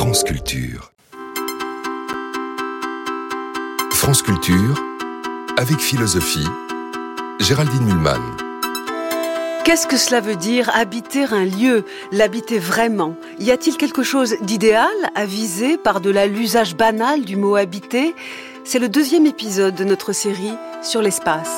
France Culture. France Culture, avec philosophie, Géraldine Mühlmann. Qu'est-ce que cela veut dire, habiter un lieu, l'habiter vraiment ? Y a-t-il quelque chose d'idéal à viser par-delà l'usage banal du mot habiter ? C'est le 2e épisode de notre série sur l'espace.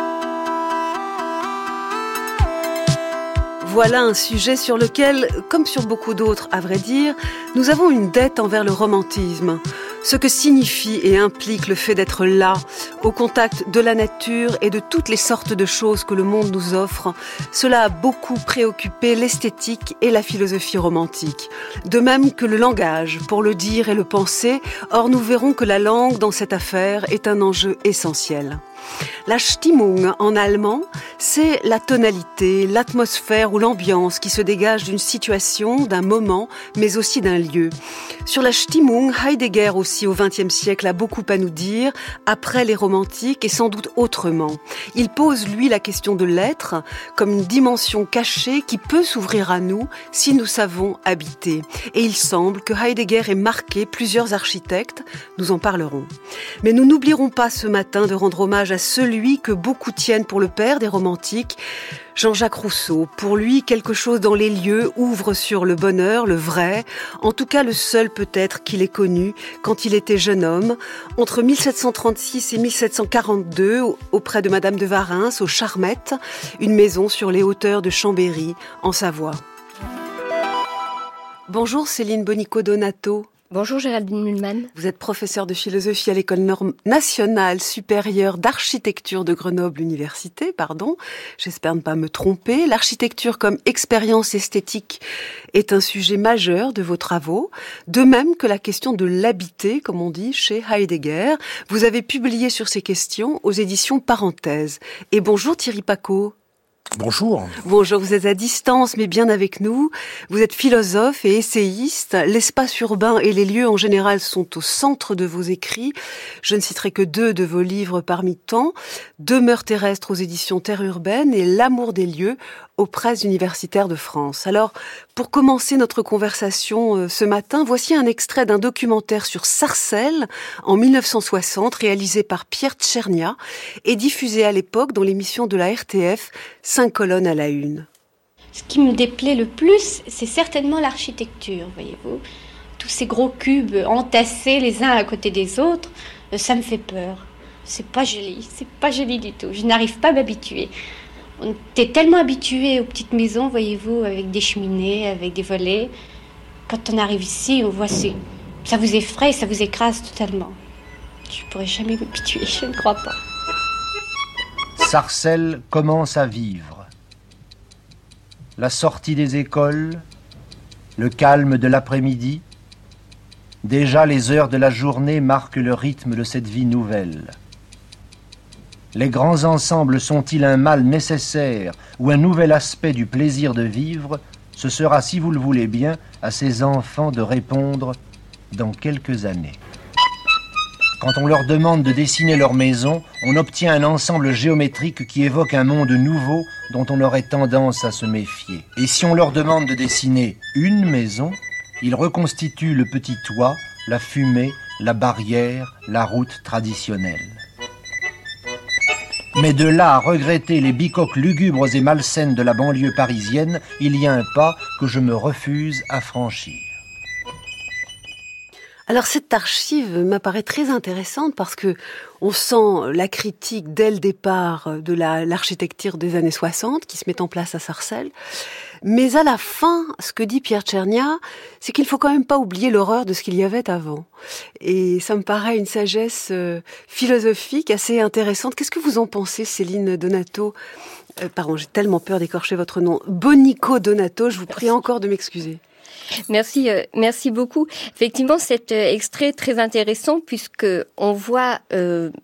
Voilà un sujet sur lequel, comme sur beaucoup d'autres à vrai dire, nous avons une dette envers le romantisme. Ce que signifie et implique le fait d'être là, au contact de la nature et de toutes les sortes de choses que le monde nous offre, cela a beaucoup préoccupé l'esthétique et la philosophie romantique. De même que le langage, pour le dire et le penser, or nous verrons que la langue dans cette affaire est un enjeu essentiel. La Stimmung en allemand, c'est la tonalité, l'atmosphère ou l'ambiance qui se dégage d'une situation, d'un moment, mais aussi d'un lieu. Sur la Stimmung, Heidegger aussi au XXe siècle a beaucoup à nous dire, après les romantiques et sans doute autrement. Il pose, lui, la question de l'être comme une dimension cachée qui peut s'ouvrir à nous si nous savons habiter. Et il semble que Heidegger ait marqué plusieurs architectes, nous en parlerons. Mais nous n'oublierons pas ce matin de rendre hommage à celui que beaucoup tiennent pour le père des romantiques, Jean-Jacques Rousseau. Pour lui, quelque chose dans les lieux ouvre sur le bonheur, le vrai, en tout cas le seul peut-être qu'il ait connu quand il était jeune homme, entre 1736 et 1742, auprès de Madame de Warens, aux Charmettes, une maison sur les hauteurs de Chambéry, en Savoie. Bonjour Céline Bonico-Donato. Bonjour Géraldine Mühlmann. Vous êtes professeure de philosophie à l'École nationale supérieure d'architecture de Grenoble Université, J'espère ne pas me tromper. L'architecture comme expérience esthétique est un sujet majeur de vos travaux, de même que la question de l'habiter, comme on dit, chez Heidegger. Vous avez publié sur ces questions aux éditions Parenthèse. Et bonjour Thierry Pacaud. Bonjour. Bonjour, vous êtes à distance mais bien avec nous. Vous êtes philosophe et essayiste. L'espace urbain et les lieux en général sont au centre de vos écrits. Je ne citerai que 2 de vos livres parmi tant. Demeures terrestres aux éditions Terre urbaine et L'amour des lieux aux presses universitaires de France. Alors, pour commencer notre conversation ce matin, voici un extrait d'un documentaire sur Sarcelles en 1960 réalisé par Pierre Tchernia et diffusé à l'époque dans l'émission de la RTF 5 colonnes à la une. Ce qui me déplaît le plus, c'est certainement l'architecture, voyez-vous. Tous ces gros cubes entassés les uns à côté des autres, ça me fait peur. C'est pas joli du tout. Je n'arrive pas à m'habituer. On était tellement habitués aux petites maisons, voyez-vous, avec des cheminées, avec des volets. Quand on arrive ici, on voit ça vous effraie, ça vous écrase totalement. Je ne pourrais jamais m'habituer, je ne crois pas. Sarcelles commence à vivre. La sortie des écoles, le calme de l'après-midi, déjà les heures de la journée marquent le rythme de cette vie nouvelle. Les grands ensembles sont-ils un mal nécessaire ou un nouvel aspect du plaisir de vivre ? Ce sera, si vous le voulez bien, à ces enfants de répondre dans quelques années. Quand on leur demande de dessiner leur maison, on obtient un ensemble géométrique qui évoque un monde nouveau dont on aurait tendance à se méfier. Et si on leur demande de dessiner une maison, ils reconstituent le petit toit, la fumée, la barrière, la route traditionnelle. Mais de là à regretter les bicoques lugubres et malsaines de la banlieue parisienne, il y a un pas que je me refuse à franchir. Alors cette archive m'apparaît très intéressante parce que on sent la critique dès le départ de l'architecture des années 60 qui se met en place à Sarcelles. Mais à la fin, ce que dit Pierre Tchernia, c'est qu'il faut quand même pas oublier l'horreur de ce qu'il y avait avant. Et ça me paraît une sagesse philosophique assez intéressante. Qu'est-ce que vous en pensez, Céline Donato ? Pardon, j'ai tellement peur d'écorcher votre nom. Bonico-Donato, je vous prie encore de m'excuser. Merci beaucoup. Effectivement, cet extrait est très intéressant puisque on voit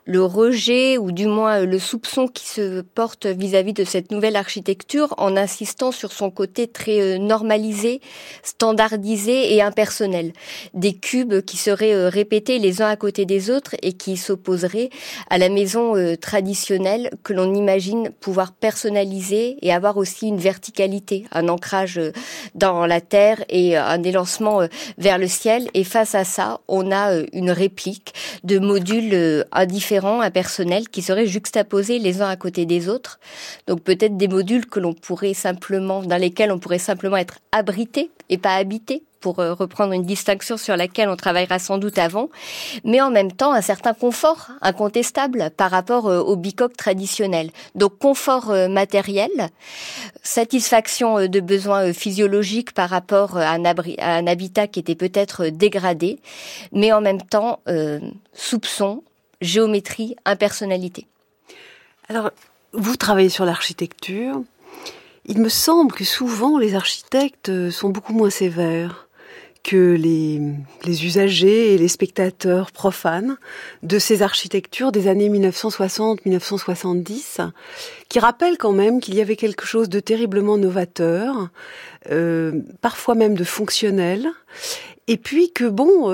le rejet ou du moins le soupçon qui se porte vis-à-vis de cette nouvelle architecture en insistant sur son côté très normalisé, standardisé et impersonnel. Des cubes qui seraient répétés les uns à côté des autres et qui s'opposeraient à la maison traditionnelle que l'on imagine pouvoir personnaliser et avoir aussi une verticalité, un ancrage dans la terre et un élancement vers le ciel. Et face à ça, on a une réplique de modules indifférents, impersonnels, qui seraient juxtaposés les uns à côté des autres. Donc peut-être des modules que l'on pourrait simplement, dans lesquels on pourrait simplement être abrité et pas habité, pour reprendre une distinction sur laquelle on travaillera sans doute avant, mais en même temps un certain confort incontestable par rapport au bicoque traditionnel. Donc confort matériel, satisfaction de besoins physiologiques par rapport à un habitat qui était peut-être dégradé, mais en même temps soupçon, géométrie, impersonnalité. Alors, vous travaillez sur l'architecture. Il me semble que souvent les architectes sont beaucoup moins sévères que les usagers et les spectateurs profanes de ces architectures des années 1960-1970, qui rappellent quand même qu'il y avait quelque chose de terriblement novateur, parfois même de fonctionnel, et puis que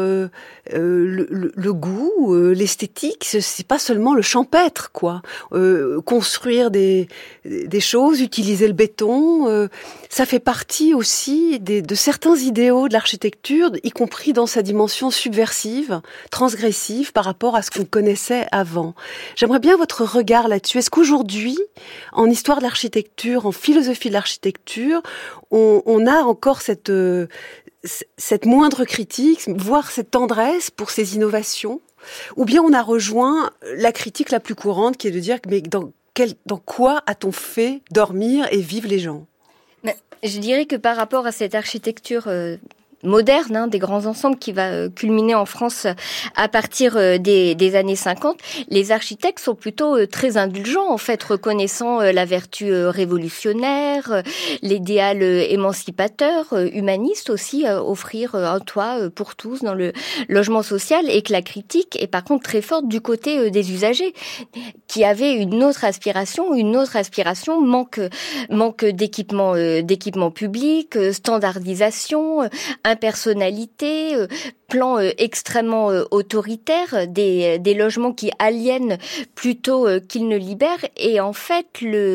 le goût, l'esthétique, c'est pas seulement le champêtre, quoi. Construire des choses, utiliser le béton, ça fait partie aussi de certains idéaux de l'architecture, y compris dans sa dimension subversive, transgressive par rapport à ce qu'on connaissait avant. J'aimerais bien votre regard là-dessus. Est-ce qu'aujourd'hui, en histoire de l'architecture, en philosophie de l'architecture, on a encore cette moindre critique, voire cette tendresse pour ces innovations, ou bien on a rejoint la critique la plus courante qui est de dire mais dans quoi a-t-on fait dormir et vivre les gens ? Je dirais que par rapport à cette architecture moderne, des grands ensembles qui va culminer en France à partir des années 50, les architectes sont plutôt très indulgents, en fait, reconnaissant la vertu révolutionnaire, l'idéal émancipateur, humaniste aussi, offrir un toit pour tous dans le logement social, et que la critique est par contre très forte du côté des usagers, qui avaient une autre aspiration, manque d'équipement public, standardisation, impersonnalité, plan extrêmement autoritaire, des logements qui aliènent plutôt qu'ils ne libèrent. Et en fait,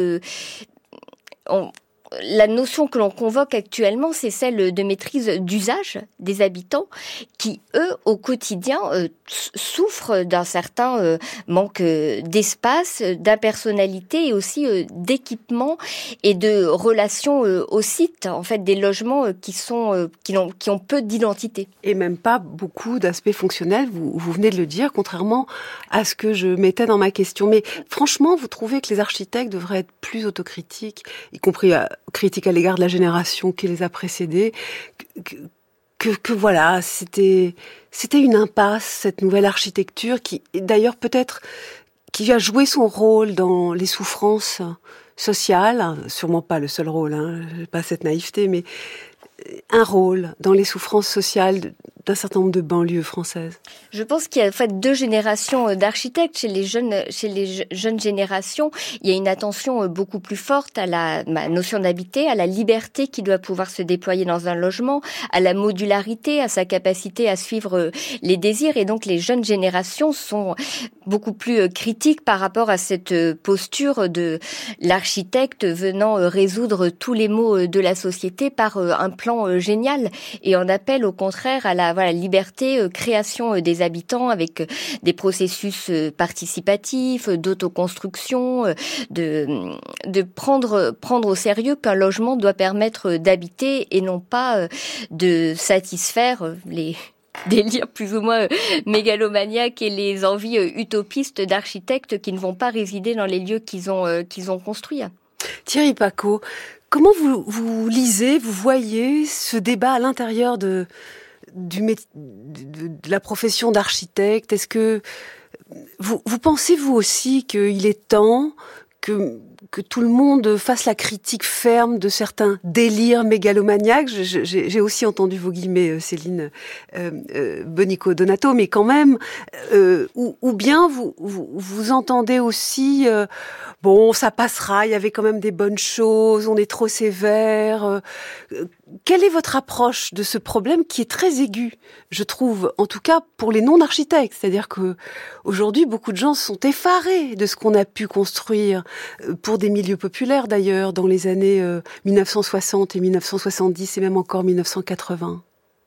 la notion que l'on convoque actuellement, c'est celle de maîtrise d'usage des habitants qui, eux, au quotidien, souffrent d'un certain manque d'espace, d'impersonnalité et aussi d'équipement et de relations au site. En fait, des logements qui ont peu d'identité. Et même pas beaucoup d'aspects fonctionnels, vous venez de le dire, contrairement à ce que je mettais dans ma question. Mais franchement, vous trouvez que les architectes devraient être plus autocritiques, y compris critiques à l'égard de la génération qui les a précédés, que voilà, c'était une impasse, cette nouvelle architecture qui, d'ailleurs, peut-être, qui a joué son rôle dans les souffrances sociales, sûrement pas le seul rôle, pas cette naïveté, mais un rôle dans les souffrances sociales d'un certain nombre de banlieues françaises. Je pense qu'il y a en fait deux générations d'architectes. Chez les jeunes générations, il y a une attention beaucoup plus forte à la notion d'habiter, à la liberté qui doit pouvoir se déployer dans un logement, à la modularité, à sa capacité à suivre les désirs. Et donc les jeunes générations sont beaucoup plus critiques par rapport à cette posture de l'architecte venant résoudre tous les maux de la société par un plan génial, et on appelle au contraire à la liberté, création des habitants avec des processus participatifs, d'autoconstruction, de prendre au sérieux qu'un logement doit permettre d'habiter et non pas de satisfaire les délires plus ou moins mégalomaniaques et les envies utopistes d'architectes qui ne vont pas résider dans les lieux qu'ils ont construits. Thierry Pacaud, comment vous lisez, vous voyez ce débat à l'intérieur de la profession d'architecte? Est-ce que vous pensez vous aussi qu'il est temps que que tout le monde fasse la critique ferme de certains délires mégalomaniaques. J'ai aussi entendu vos guillemets, Céline Bonico Donato, mais quand même, ou bien vous entendez aussi, bon, ça passera, il y avait quand même des bonnes choses, on est trop sévère. Quelle est votre approche de ce problème qui est très aigu, je trouve, en tout cas pour les non-architectes? C'est-à-dire que aujourd'hui, beaucoup de gens sont effarés de ce qu'on a pu construire, pour des milieux populaires d'ailleurs, dans les années 1960 et 1970 et même encore 1980.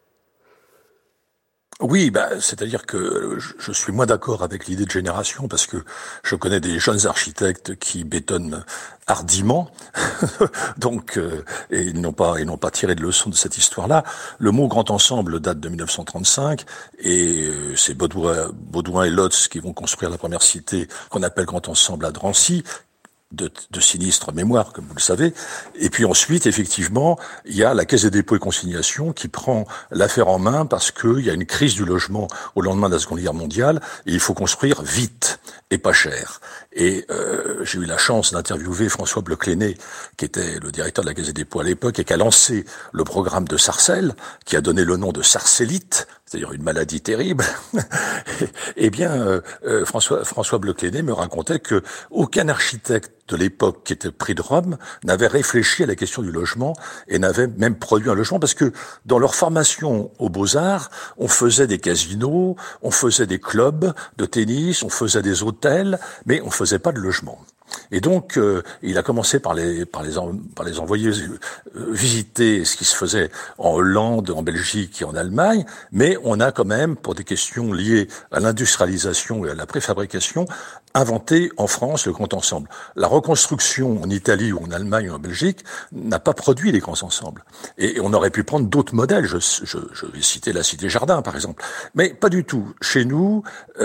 Oui, c'est-à-dire que je suis moins d'accord avec l'idée de génération parce que je connais des jeunes architectes qui bétonnent hardiment, donc et ils n'ont pas tiré de leçon de cette histoire-là. Le mot grand ensemble date de 1935 et c'est Baudouin et Lotz qui vont construire la première cité qu'on appelle grand ensemble à Drancy. De sinistre mémoire, comme vous le savez. Et puis ensuite, effectivement, il y a la Caisse des dépôts et consignations qui prend l'affaire en main parce qu'il y a une crise du logement au lendemain de la Seconde Guerre mondiale et il faut construire vite et pas cher. Et j'ai eu la chance d'interviewer François Bleucléné, qui était le directeur de la Caisse des dépôts à l'époque et qui a lancé le programme de Sarcelles, qui a donné le nom de sarcellite, c'est-à-dire une maladie terrible. Eh bien, François Bleucléné me racontait que aucun architecte de l'époque qui était pris de Rome n'avait réfléchi à la question du logement et n'avait même produit un logement parce que dans leur formation aux Beaux-Arts, on faisait des casinos, on faisait des clubs de tennis, on faisait des hôtels, mais on faisait pas de logement. Et donc, il a commencé par les envoyer visiter ce qui se faisait en Hollande, en Belgique et en Allemagne, mais on a quand même, pour des questions liées à l'industrialisation et à la préfabrication, inventé en France le grand ensemble. La reconstruction en Italie ou en Allemagne ou en Belgique n'a pas produit les grands ensembles. Et on aurait pu prendre d'autres modèles. Je vais citer la Cité Jardin, par exemple. Mais pas du tout. Chez nous,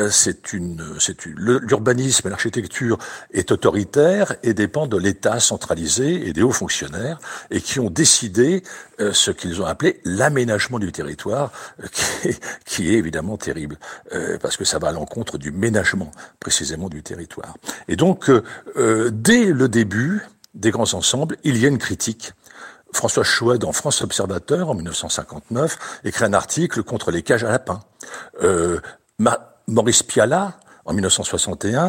l'urbanisme et l'architecture est autoritaire et dépend de l'État centralisé et des hauts fonctionnaires et qui ont décidé ce qu'ils ont appelé l'aménagement du territoire, qui est évidemment terrible, parce que ça va à l'encontre du ménagement, précisément, du territoire. Et donc, dès le début des grands ensembles, il y a une critique. François Chouet, dans France Observateur, en 1959, écrit un article contre les cages à lapins. Maurice Pialat, en 1961,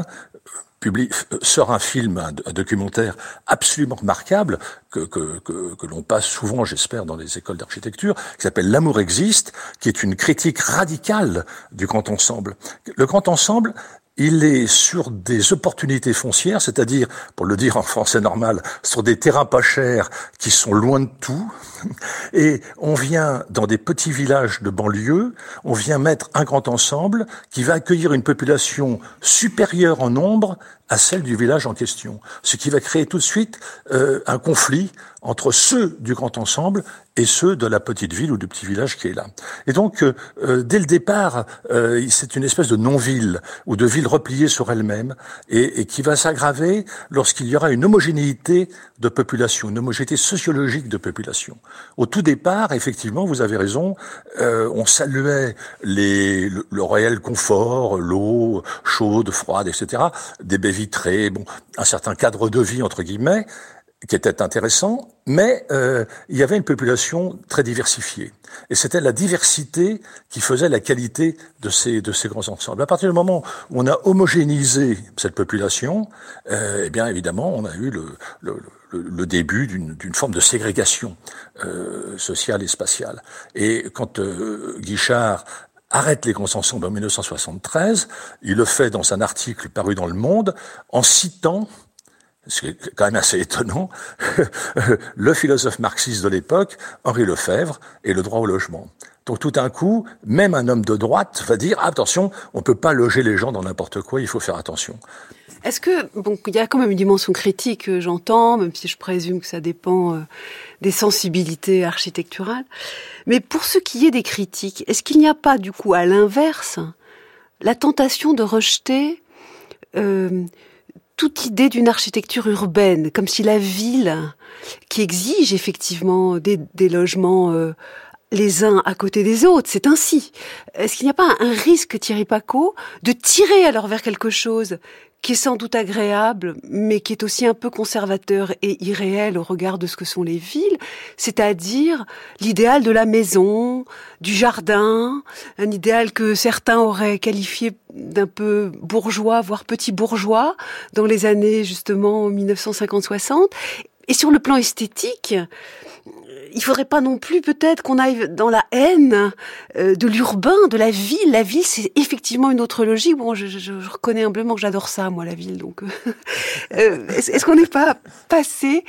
sort un film, un documentaire absolument remarquable que l'on passe souvent, j'espère, dans les écoles d'architecture, qui s'appelle L'amour existe, qui est une critique radicale du grand ensemble. Le grand ensemble, il est sur des opportunités foncières, c'est-à-dire, pour le dire en français normal, sur des terrains pas chers qui sont loin de tout. Et on vient dans des petits villages de banlieue, on vient mettre un grand ensemble qui va accueillir une population supérieure en nombre à celle du village en question. Ce qui va créer tout de suite un conflit entre ceux du grand ensemble et ceux de la petite ville ou du petit village qui est là. Et donc, dès le départ, c'est une espèce de non-ville ou de ville repliée sur elle-même et qui va s'aggraver lorsqu'il y aura une homogénéité de population, une homogénéité sociologique de population. Au tout départ, effectivement, vous avez raison, on saluait le réel confort, l'eau chaude, froide, etc., des baies vitrées, un certain cadre de vie, entre guillemets, qui était intéressant, mais il y avait une population très diversifiée. Et c'était la diversité qui faisait la qualité de ces grands ensembles. À partir du moment où on a homogénéisé cette population, eh bien évidemment, on a eu le début d'une forme de ségrégation sociale et spatiale. Et quand Guichard arrête les grands ensembles en 1973, il le fait dans un article paru dans Le Monde en citant, c'est quand même assez étonnant, le philosophe marxiste de l'époque, Henri Lefebvre, et le droit au logement. Donc tout d'un coup, même un homme de droite va dire « Attention, on ne peut pas loger les gens dans n'importe quoi, il faut faire attention ». Est-ce que, il y a quand même une dimension critique, j'entends, même si je présume que ça dépend des sensibilités architecturales. Mais pour ce qui est des critiques, est-ce qu'il n'y a pas, du coup, à l'inverse, la tentation de rejeter toute idée d'une architecture urbaine, comme si la ville, qui exige effectivement des logements les uns à côté des autres, c'est ainsi. Est-ce qu'il n'y a pas un risque, Thierry Pacaud, de tirer alors vers quelque chose qui est sans doute agréable, mais qui est aussi un peu conservateur et irréel au regard de ce que sont les villes, c'est-à-dire l'idéal de la maison, du jardin, un idéal que certains auraient qualifié d'un peu bourgeois, voire petit bourgeois, dans les années justement 1950-60. Et sur le plan esthétique, il faudrait pas non plus peut-être qu'on aille dans la haine de l'urbain, de la ville. La ville, c'est effectivement une autre logique. Bon, je reconnais humblement que j'adore ça, moi, la ville. Donc, est-ce qu'on n'est pas passé,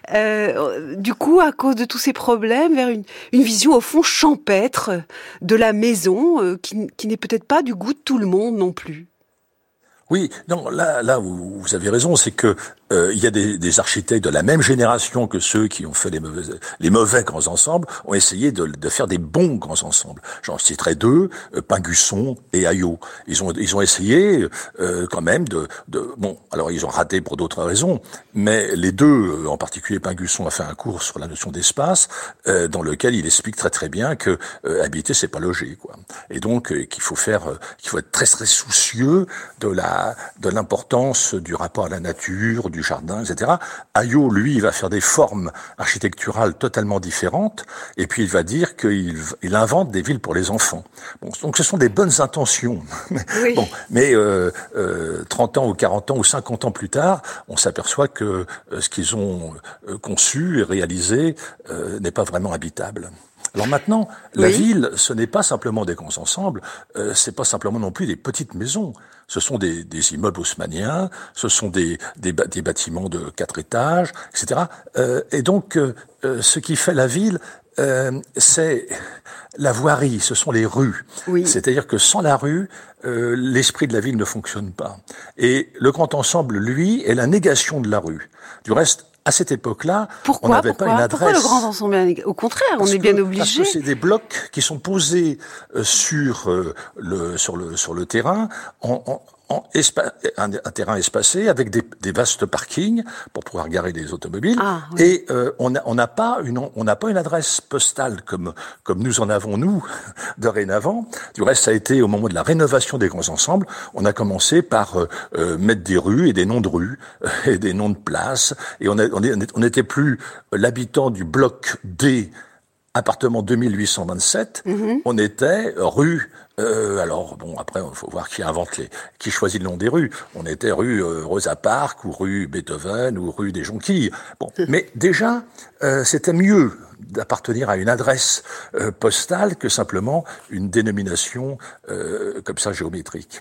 du coup, à cause de tous ces problèmes, vers une vision au fond champêtre de la maison, qui n'est peut-être pas du goût de tout le monde non plus? Oui, non, là où vous avez raison, c'est que il y a des architectes de la même génération que ceux qui ont fait les mauvais grands ensembles ont essayé de faire des bons grands ensembles. J'en citerai deux, Pingusson et Ayot. Ils ont essayé quand même bon, alors ils ont raté pour d'autres raisons, mais les deux, en particulier Pingusson a fait un cours sur la notion d'espace dans lequel il explique très très bien que habiter c'est pas loger, quoi. Et donc qu'il faut être très très soucieux de l'importance du rapport à la nature, du jardin, etc. Ayot, lui, il va faire des formes architecturales totalement différentes, et puis il va dire qu'il invente des villes pour les enfants. Bon, donc ce sont des bonnes intentions. Oui. Bon, mais 30 ans ou 40 ans ou 50 ans plus tard, on s'aperçoit que ce qu'ils ont conçu et réalisé n'est pas vraiment habitable. Alors maintenant, la ville, ce n'est pas simplement des grands ensembles, c'est pas simplement non plus des petites maisons. Ce sont des immeubles haussmanniens, ce sont des bâtiments de 4 étages, etc. Et donc, ce qui fait la ville, c'est la voirie, ce sont les rues. Oui. C'est-à-dire que sans la rue, l'esprit de la ville ne fonctionne pas. Et le grand ensemble, lui, est la négation de la rue. Du reste, à cette époque-là, on n'avait pas une adresse. Pourquoi le grand ensemble? Au contraire, on est bien obligé. Parce que c'est des blocs qui sont posés sur le terrain un terrain espacé avec des vastes parkings pour pouvoir garer des automobiles. Ah, oui. Et on n'a pas une adresse postale comme nous en avons nous dorénavant. Du reste, ça a été au moment de la rénovation des grands ensembles, on a commencé par mettre des rues et des noms de rues et des noms de places, et on n'était plus l'habitant du bloc D, appartement 2827, on était rue. Alors bon, après il faut voir qui choisit le nom des rues. On était rue Rosa Parks ou rue Beethoven ou rue des Jonquilles. Bon, mais déjà c'était mieux d'appartenir à une adresse postale que simplement une dénomination comme ça géométrique.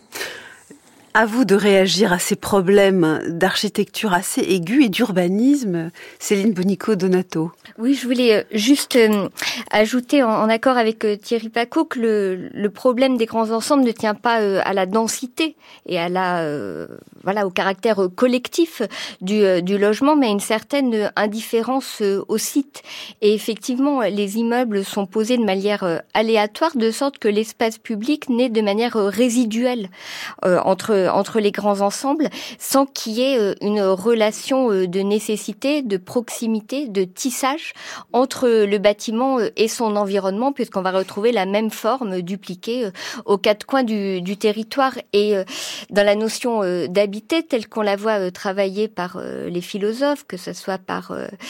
À vous de réagir à ces problèmes d'architecture assez aigus et d'urbanisme, Céline Bonico-Donato. Oui, je voulais juste ajouter en accord avec Thierry Pacaud que le problème des grands ensembles ne tient pas à la densité et à au caractère collectif du logement, mais à une certaine indifférence au site. Et effectivement, les immeubles sont posés de manière aléatoire, de sorte que l'espace public naît de manière résiduelle entre les grands ensembles, sans qu'il y ait une relation de nécessité, de proximité, de tissage entre le bâtiment et son environnement, puisqu'on va retrouver la même forme dupliquée aux quatre coins du territoire. Et dans la notion d'habiter, telle qu'on la voit travaillée par les philosophes, que ce soit par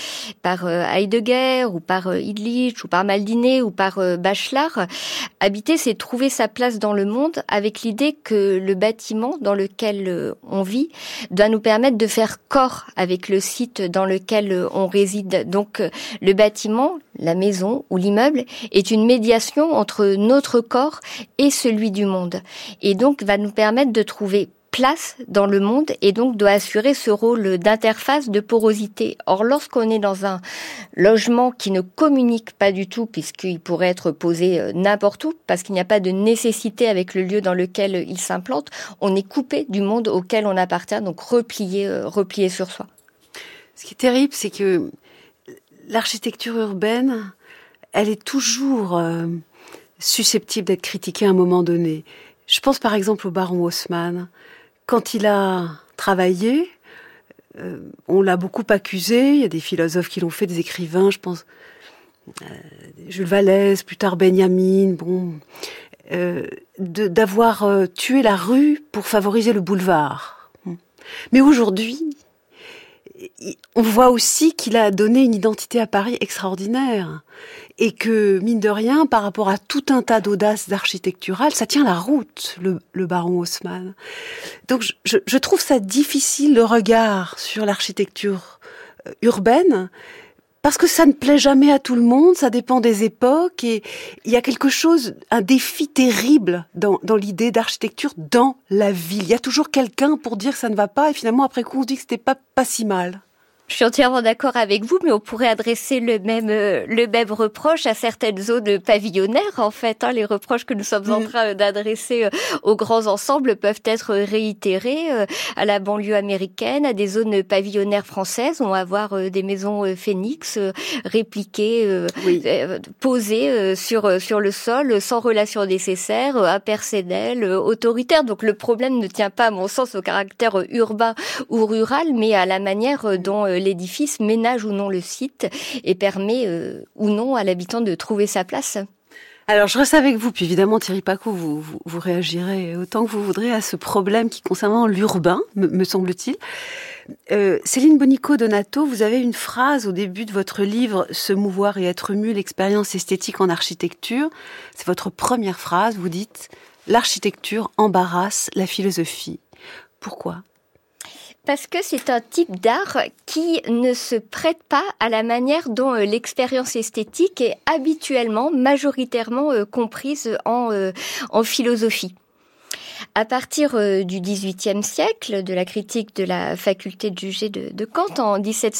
Heidegger ou par Illich ou par Maldiné ou par Bachelard, habiter, c'est trouver sa place dans le monde avec l'idée que le bâtiment dans lequel on vit doit nous permettre de faire corps avec le site dans lequel on réside. Donc le bâtiment, la maison ou l'immeuble est une médiation entre notre corps et celui du monde. Et donc va nous permettre de trouver place dans le monde et donc doit assurer ce rôle d'interface, de porosité. Or, lorsqu'on est dans un logement qui ne communique pas du tout, puisqu'il pourrait être posé n'importe où, parce qu'il n'y a pas de nécessité avec le lieu dans lequel il s'implante, on est coupé du monde auquel on appartient, donc replié sur soi. Ce qui est terrible, c'est que l'architecture urbaine, elle est toujours susceptible d'être critiquée à un moment donné. Je pense par exemple au baron Haussmann. Quand il a travaillé, on l'a beaucoup accusé. Il y a des philosophes qui l'ont fait, des écrivains, je pense Jules Vallès, plus tard Benjamin, d'avoir tué la rue pour favoriser le boulevard. Mais aujourd'hui, on voit aussi qu'il a donné une identité à Paris extraordinaire. Et que, mine de rien, par rapport à tout un tas d'audaces architecturales, ça tient la route, le baron Haussmann. Donc je trouve ça difficile, le regard sur l'architecture urbaine, parce que ça ne plaît jamais à tout le monde, ça dépend des époques, et il y a quelque chose, un défi terrible dans l'idée d'architecture dans la ville. Il y a toujours quelqu'un pour dire que ça ne va pas, et finalement, après coup, on se dit que c'était pas si mal. Je suis entièrement d'accord avec vous, mais on pourrait adresser le même reproche à certaines zones pavillonnaires, en fait. Les reproches que nous sommes en train d'adresser aux grands ensembles peuvent être réitérés à la banlieue américaine, à des zones pavillonnaires françaises. On va voir des maisons Phoenix répliquées, posées sur le sol, sans relation nécessaire, impersonnelles, autoritaires. Donc le problème ne tient pas, à mon sens, au caractère urbain ou rural, mais à la manière dont l'édifice ménage ou non le site et permet ou non à l'habitant de trouver sa place. Alors, je reste avec vous, puis évidemment, Thierry Pacaud, vous réagirez autant que vous voudrez à ce problème qui concerne l'urbain, me semble-t-il. Céline Bonico-Donato, vous avez une phrase au début de votre livre « Se mouvoir et être mu, l'expérience esthétique en architecture ». C'est votre première phrase, vous dites « L'architecture embarrasse la philosophie ». Pourquoi ? Parce que c'est un type d'art qui ne se prête pas à la manière dont l'expérience esthétique est habituellement, majoritairement comprise en philosophie. À partir du XVIIIe siècle, de la critique de la faculté de juger de Kant en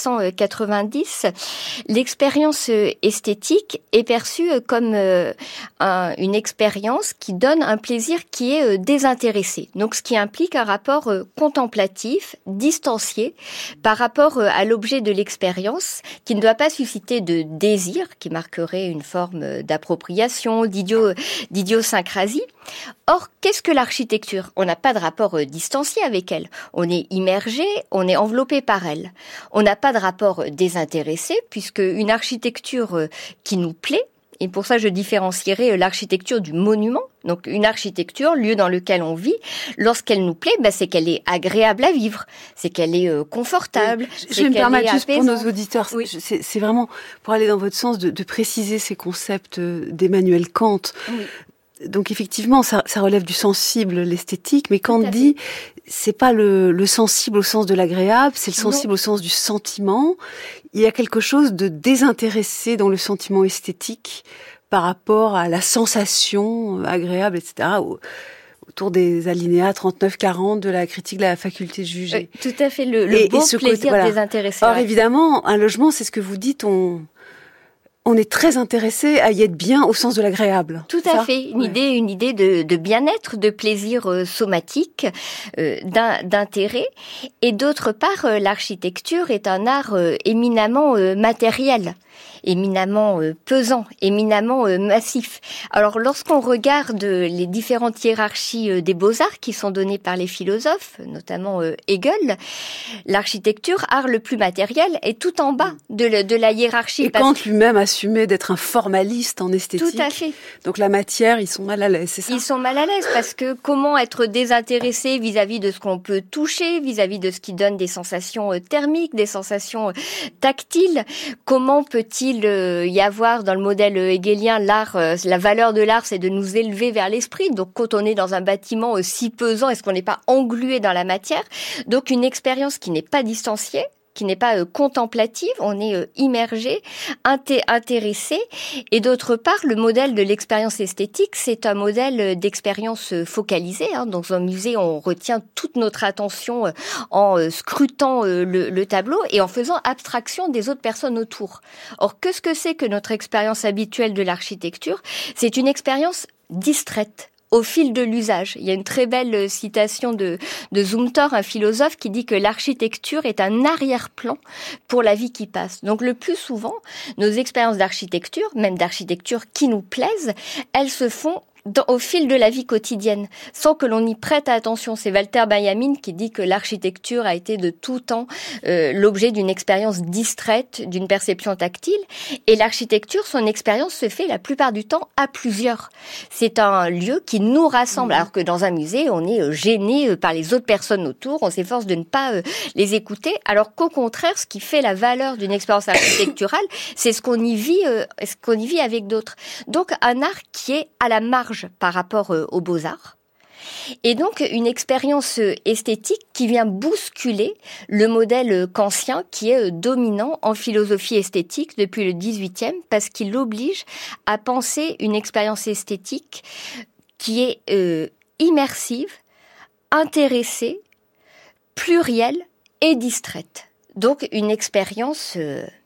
1790, l'expérience esthétique est perçue comme une expérience qui donne un plaisir qui est désintéressé. Donc, ce qui implique un rapport contemplatif, distancié, par rapport à l'objet de l'expérience, qui ne doit pas susciter de désir, qui marquerait une forme d'appropriation, d'idiosyncrasie. Or, qu'est-ce que l'architecture ? On n'a pas de rapport distancié avec elle. On est immergé, on est enveloppé par elle. On n'a pas de rapport désintéressé, puisque une architecture qui nous plaît, et pour ça je différencierai l'architecture du monument, donc une architecture, lieu dans lequel on vit, lorsqu'elle nous plaît, c'est qu'elle est agréable à vivre, c'est qu'elle est confortable. Oui. Je vais me permettre juste pour nos auditeurs, oui. C'est vraiment pour aller dans votre sens de préciser ces concepts d'Emmanuel Kant. Oui. Donc effectivement, ça relève du sensible, l'esthétique, mais Kant dit, c'est pas le sensible au sens de l'agréable, c'est le sensible au sens du sentiment. Il y a quelque chose de désintéressé dans le sentiment esthétique par rapport à la sensation agréable, etc., autour des alinéas 39-40 de la critique de la faculté de juger. Tout à fait, le beau plaisir désintéressé. Or évidemment, un logement, c'est ce que vous dites, on est très intéressé à y être bien au sens de l'agréable. Tout à fait. Une idée de bien-être, de plaisir somatique, d'intérêt. Et d'autre part, l'architecture est un art éminemment matériel, éminemment pesant, éminemment massif. Alors, lorsqu'on regarde les différentes hiérarchies des beaux-arts qui sont données par les philosophes, notamment Hegel, l'architecture, art le plus matériel, est tout en bas de la hiérarchie. Et Kant lui-même assumait d'être un formaliste en esthétique. Tout à fait. Donc la matière, ils sont mal à l'aise, c'est ça ? Ils sont mal à l'aise parce que comment être désintéressé vis-à-vis de ce qu'on peut toucher, vis-à-vis de ce qui donne des sensations thermiques, des sensations tactiles ? Comment peut-il y avoir dans le modèle hegelien l'art, la valeur de l'art, c'est de nous élever vers l'esprit. Donc quand on est dans un bâtiment si pesant, est-ce qu'on n'est pas englué dans la matière ? Donc une expérience qui n'est pas distanciée, qui n'est pas contemplative, on est immergé, intéressé. Et d'autre part, le modèle de l'expérience esthétique, c'est un modèle d'expérience focalisée. Dans un musée, on retient toute notre attention en scrutant le tableau et en faisant abstraction des autres personnes autour. Or, qu'est-ce que c'est que notre expérience habituelle de l'architecture ? C'est une expérience distraite. Au fil de l'usage. Il y a une très belle citation de Zumthor, un philosophe, qui dit que l'architecture est un arrière-plan pour la vie qui passe. Donc le plus souvent, nos expériences d'architecture, même d'architecture qui nous plaisent, elles se font au fil de la vie quotidienne, sans que l'on y prête attention. C'est Walter Benjamin qui dit que l'architecture a été de tout temps l'objet d'une expérience distraite, d'une perception tactile. Et l'architecture, son expérience se fait la plupart du temps à plusieurs. C'est un lieu qui nous rassemble, alors que dans un musée, on est gêné par les autres personnes autour, on s'efforce de ne pas les écouter, alors qu'au contraire, ce qui fait la valeur d'une expérience architecturale, c'est ce qu'on y vit avec d'autres. Donc un art qui est à la marge par rapport aux beaux-arts. Et donc, une expérience esthétique qui vient bousculer le modèle kantien qui est dominant en philosophie esthétique depuis le XVIIIe, parce qu'il oblige à penser une expérience esthétique qui est immersive, intéressée, plurielle et distraite. Donc, une expérience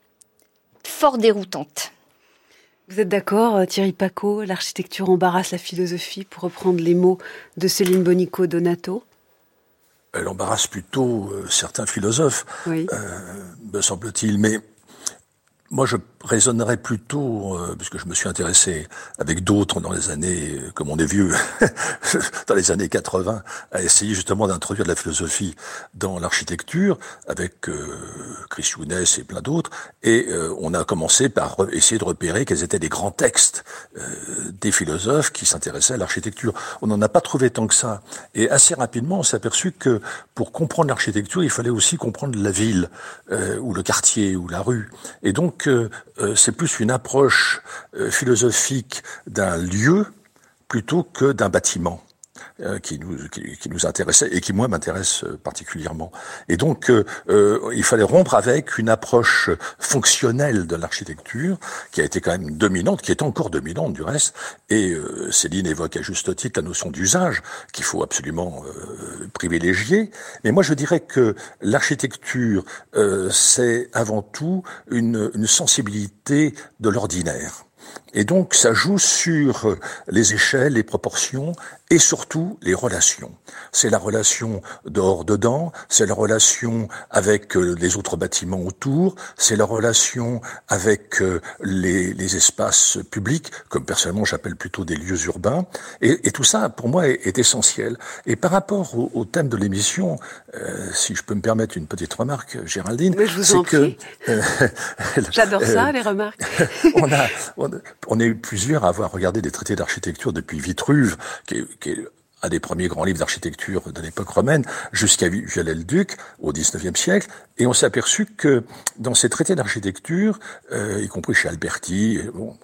fort déroutante. Vous êtes d'accord, Thierry Pacaud, l'architecture embarrasse la philosophie, pour reprendre les mots de Céline Bonico-Donato? Elle embarrasse plutôt certains philosophes, oui. Me semble-t-il. Mais moi, je raisonnerais plutôt, puisque je me suis intéressé avec d'autres dans les années, comme on est vieux, dans les années 80, à essayer justement d'introduire de la philosophie dans l'architecture, avec Chris Younes et plein d'autres, et on a commencé par essayer de repérer quels étaient les grands textes des philosophes qui s'intéressaient à l'architecture. On n'en a pas trouvé tant que ça, et assez rapidement on s'est aperçu que pour comprendre l'architecture, il fallait aussi comprendre la ville, ou le quartier, ou la rue, et donc c'est plus une approche philosophique d'un lieu plutôt que d'un bâtiment qui nous intéressait et qui, moi, m'intéresse particulièrement. Et donc, il fallait rompre avec une approche fonctionnelle de l'architecture qui a été quand même dominante, qui est encore dominante du reste. Et Céline évoque à juste titre la notion d'usage qu'il faut absolument privilégier. Mais moi, je dirais que l'architecture, c'est avant tout une sensibilité de l'ordinaire. Et donc, ça joue sur les échelles, les proportions et surtout les relations. C'est la relation dehors-dedans, c'est la relation avec les autres bâtiments autour, c'est la relation avec les espaces publics, comme personnellement j'appelle plutôt des lieux urbains. Et tout ça, pour moi, est essentiel. Et par rapport au thème de l'émission, si je peux me permettre une petite remarque, Géraldine, mais je vous en prie. J'adore ça, les remarques. On est plusieurs à avoir regardé des traités d'architecture depuis Vitruve, qui est un des premiers grands livres d'architecture de l'époque romaine, jusqu'à Viollet-le-Duc, au XIXe siècle, et on s'est aperçu que dans ces traités d'architecture, y compris chez Alberti,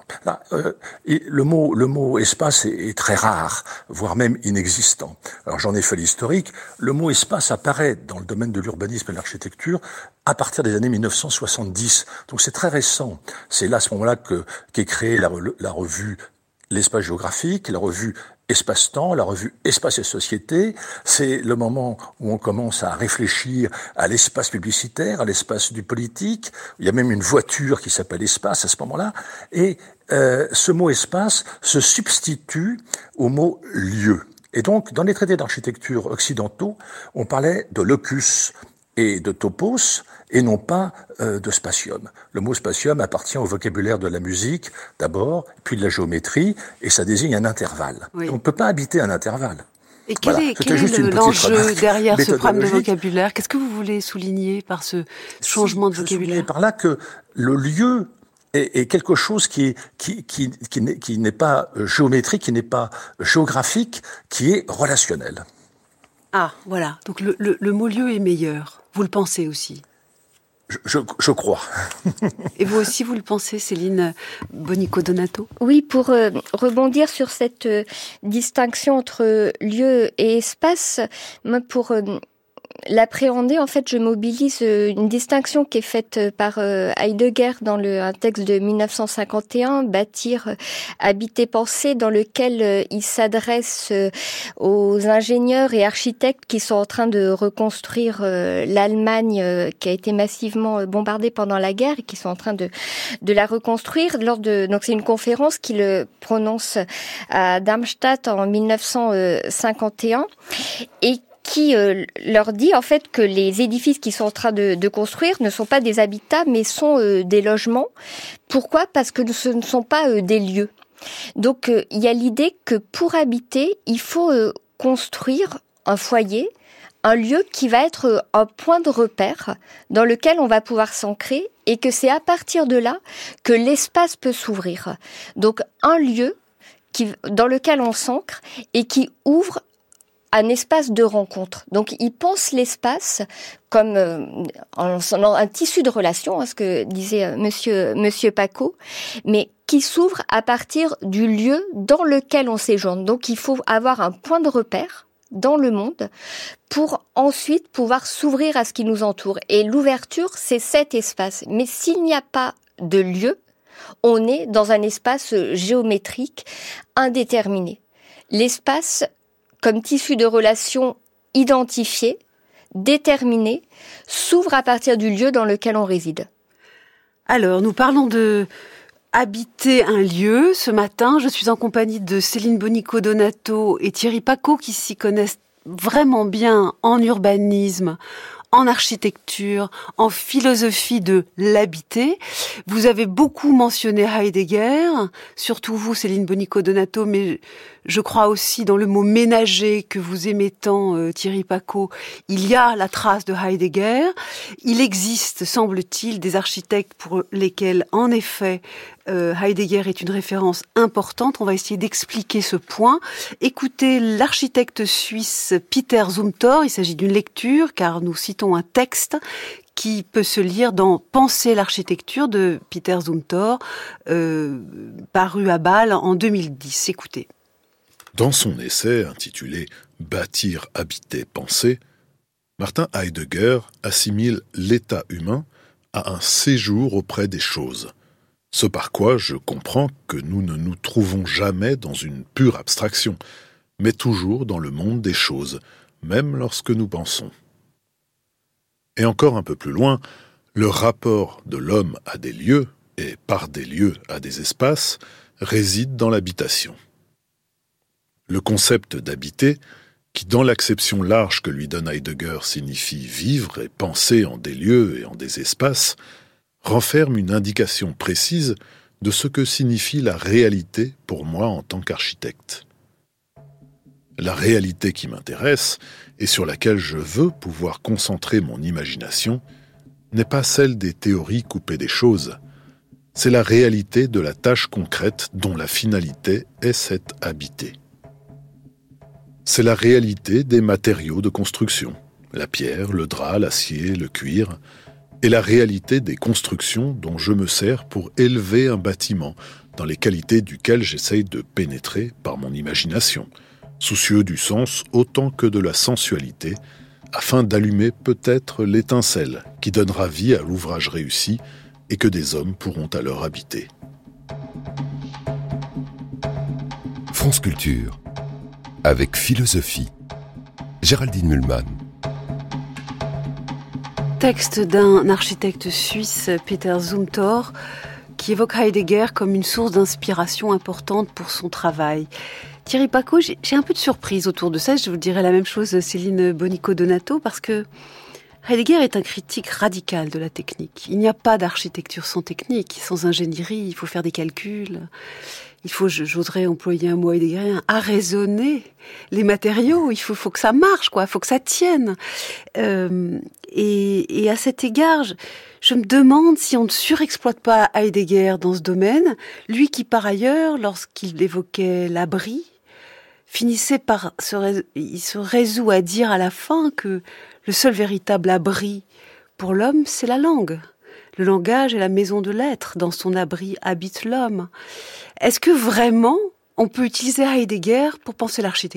le mot espace est très rare, voire même inexistant. Alors j'en ai fait l'historique, le mot espace apparaît dans le domaine de l'urbanisme et de l'architecture à partir des années 1970, donc c'est très récent. C'est là, à ce moment-là, qu'est créée la revue L'Espace géographique, la revue Espace-temps, la revue Espace et Société. C'est le moment où on commence à réfléchir à l'espace publicitaire, à l'espace du politique. Il y a même une voiture qui s'appelle Espace à ce moment-là. Et ce mot espace se substitue au mot lieu. Et donc, dans les traités d'architecture occidentaux, on parlait de locus et de topos, et non pas de spatium. Le mot spatium appartient au vocabulaire de la musique, d'abord, puis de la géométrie, et ça désigne un intervalle. Oui. On ne peut pas habiter un intervalle. Et quel est l'enjeu derrière ce problème de vocabulaire? Qu'est-ce que vous voulez souligner par ce changement de vocabulaire? Je par là que le lieu est quelque chose qui n'est pas géométrique, qui n'est pas géographique, qui est relationnel. Ah, voilà. Donc le mot lieu est meilleur. Vous le pensez aussi? Je crois. Et vous aussi, vous le pensez, Céline Bonico-Donato? Oui, pour rebondir sur cette distinction entre lieu et espace, moi, pour l'appréhender, en fait, je mobilise une distinction qui est faite par Heidegger dans un texte de 1951, Bâtir, habiter, penser, dans lequel il s'adresse aux ingénieurs et architectes qui sont en train de reconstruire l'Allemagne qui a été massivement bombardée pendant la guerre et qui sont en train de la reconstruire. Donc c'est une conférence qu'il prononce à Darmstadt en 1951 et qui leur dit en fait que les édifices qui sont en train de construire ne sont pas des habitats mais sont des logements. Pourquoi ? Parce que ce ne sont pas des lieux. Donc, il y a l'idée que pour habiter, il faut construire un foyer, un lieu qui va être un point de repère dans lequel on va pouvoir s'ancrer et que c'est à partir de là que l'espace peut s'ouvrir. Donc, un lieu dans lequel on s'ancre et qui ouvre un espace de rencontre. Donc, il pense l'espace comme un tissu de relations, ce que disait Monsieur Paco, mais qui s'ouvre à partir du lieu dans lequel on séjourne. Donc, il faut avoir un point de repère dans le monde pour ensuite pouvoir s'ouvrir à ce qui nous entoure. Et l'ouverture, c'est cet espace. Mais s'il n'y a pas de lieu, on est dans un espace géométrique indéterminé. L'espace, comme tissu de relations identifié, déterminé, s'ouvre à partir du lieu dans lequel on réside. Alors, nous parlons de habiter un lieu. Ce matin, je suis en compagnie de Céline Bonico-Donato et Thierry Paco qui s'y connaissent vraiment bien en urbanisme, en architecture, en philosophie de l'habiter. Vous avez beaucoup mentionné Heidegger, surtout vous, Céline Bonico-Donato, mais je crois aussi dans le mot ménager que vous aimez tant, Thierry Paco, il y a la trace de Heidegger. Il existe, semble-t-il, des architectes pour lesquels, en effet, Heidegger est une référence importante. On va essayer d'expliquer ce point. Écoutez l'architecte suisse Peter Zumthor. Il s'agit d'une lecture, car nous citons un texte qui peut se lire dans Penser l'architecture de Peter Zumthor, paru à Bâle en 2010. Écoutez. Dans son essai intitulé « Bâtir, habiter, penser », Martin Heidegger assimile l'état humain à un séjour auprès des choses. Ce par quoi je comprends que nous ne nous trouvons jamais dans une pure abstraction, mais toujours dans le monde des choses, même lorsque nous pensons. Et encore un peu plus loin, le rapport de l'homme à des lieux, et par des lieux à des espaces, réside dans l'habitation. Le concept d'habiter, qui dans l'acception large que lui donne Heidegger signifie vivre et penser en des lieux et en des espaces, renferme une indication précise de ce que signifie la réalité pour moi en tant qu'architecte. La réalité qui m'intéresse et sur laquelle je veux pouvoir concentrer mon imagination n'est pas celle des théories coupées des choses, c'est la réalité de la tâche concrète dont la finalité est cette habiter. C'est la réalité des matériaux de construction, la pierre, le drap, l'acier, le cuir, et la réalité des constructions dont je me sers pour élever un bâtiment, dans les qualités duquel j'essaye de pénétrer par mon imagination, soucieux du sens autant que de la sensualité, afin d'allumer peut-être l'étincelle qui donnera vie à l'ouvrage réussi et que des hommes pourront alors habiter. France Culture, avec philosophie, Géraldine Mühlmann. Texte d'un architecte suisse, Peter Zumthor, qui évoque Heidegger comme une source d'inspiration importante pour son travail. Thierry Paco, j'ai un peu de surprise autour de ça. Je vous dirais la même chose, Céline Bonico-Donato, parce que Heidegger est un critique radical de la technique. Il n'y a pas d'architecture sans technique, sans ingénierie. Il faut faire des calculs. Il faut, j'oserais employer un mot heideggerien, arraisonner les matériaux. Il faut que ça marche, quoi. Il faut que ça tienne. Et à cet égard, je me demande si on ne surexploite pas Heidegger dans ce domaine. Lui qui, par ailleurs, lorsqu'il évoquait l'abri, finissait par il se résout à dire à la fin que le seul véritable abri pour l'homme, c'est la langue. Le langage est la maison de l'être. Dans son abri habite l'homme. Est-ce que vraiment on peut utiliser Heidegger pour penser l'architecture ?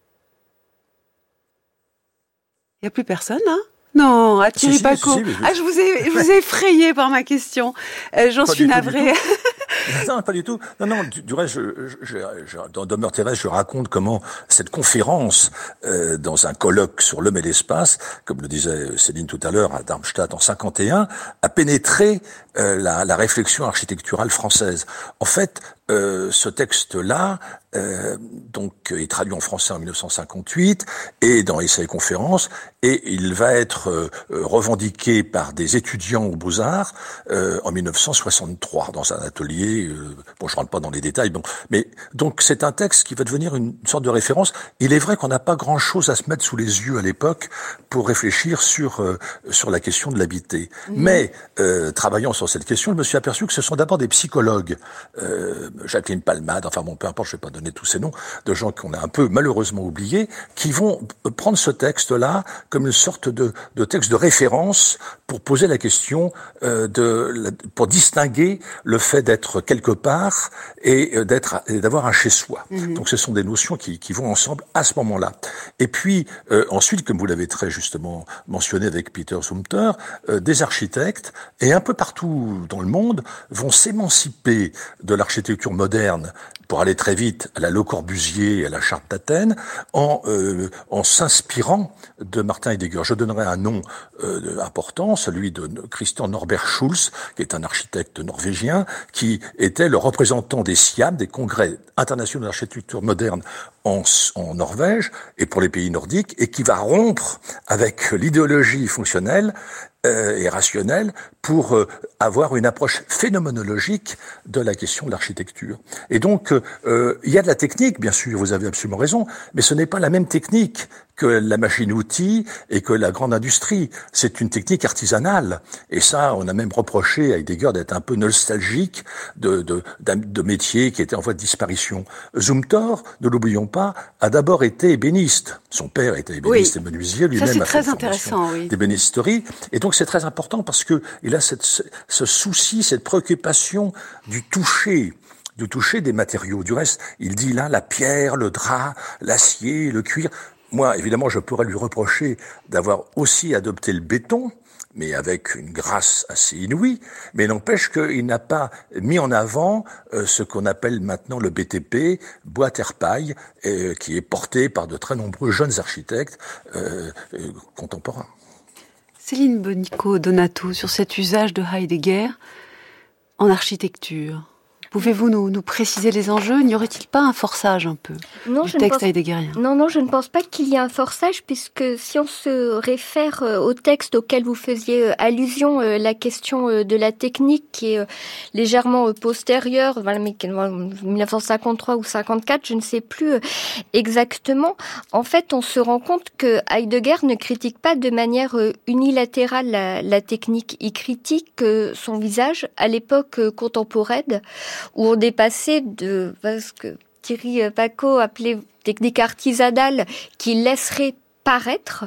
Il n'y a plus personne, hein ? Non, Thierry Paco. Je vous ai effrayé par ma question. J'en suis navrée. Non, pas du tout. Non, du reste, dans Demeure terrestre, je raconte comment cette conférence, dans un colloque sur l'homme et l'espace, comme le disait Céline tout à l'heure, à Darmstadt en 51, a pénétré la réflexion architecturale française. En fait, ce texte-là, donc, est traduit en français en 1958 et dans Essais et conférences, et il va être revendiqué par des étudiants aux Beaux-Arts en 1963 dans un atelier publié, je rentre pas dans les détails, mais donc c'est un texte qui va devenir une sorte de référence. Il est vrai qu'on n'a pas grand-chose à se mettre sous les yeux à l'époque pour réfléchir sur la question de l'habité. Mais travaillant sur cette question, je me suis aperçu que ce sont d'abord des psychologues, Jacqueline Palmade, peu importe, je vais pas donner tous ces noms, de gens qu'on a un peu malheureusement oubliés, qui vont prendre ce texte-là comme une sorte de texte de référence pour poser la question pour distinguer le fait d'être quelque part et d'avoir un chez-soi. Donc ce sont des notions qui vont ensemble à ce moment-là. Et puis ensuite, comme vous l'avez très justement mentionné avec Peter Zumthor, des architectes et un peu partout dans le monde vont s'émanciper de l'architecture moderne pour aller très vite à la Le Corbusier et à la Charte d'Athènes, en s'inspirant de Martin Heidegger. Je donnerai un nom important, celui de Christian Norbert Schulz, qui est un architecte norvégien, qui était le représentant des SIAM, des congrès internationaux d'architecture moderne en Norvège et pour les pays nordiques, et qui va rompre avec l'idéologie fonctionnelle et rationnelle pour avoir une approche phénoménologique de la question de l'architecture. Et donc, il y a de la technique, bien sûr, vous avez absolument raison, mais ce n'est pas la même technique que la machine-outil et que la grande industrie. C'est une technique artisanale. Et ça, on a même reproché à Heidegger d'être un peu nostalgique de métiers qui étaient en voie de disparition. Zumthor, ne l'oublions pas, a d'abord été ébéniste. Son père était ébéniste et menuisier, lui-même a fait une formation d'ébénisterie. Et donc c'est très important parce que il a ce souci, cette préoccupation du toucher des matériaux. Du reste, il dit là la pierre, le drap, l'acier, le cuir. Moi, évidemment, je pourrais lui reprocher d'avoir aussi adopté le béton, mais avec une grâce assez inouïe, mais n'empêche qu'il n'a pas mis en avant ce qu'on appelle maintenant le BTP, bois, terre, paille, qui est porté par de très nombreux jeunes architectes contemporains. Céline Bonico-Donato, sur cet usage de Heidegger en architecture, pouvez-vous nous préciser les enjeux ? N'y aurait-il pas un forçage un peu du texte heideggerien ? Non, je ne pense pas qu'il y ait un forçage, puisque si on se réfère au texte auquel vous faisiez allusion, la question de la technique qui est légèrement postérieure, 1953 ou 54, je ne sais plus exactement. En fait, on se rend compte que Heidegger ne critique pas de manière unilatérale la technique. Il critique son visage à l'époque contemporaine, où on est passé de ce que Thierry Paco appelait technique artisanale qui laisserait paraître,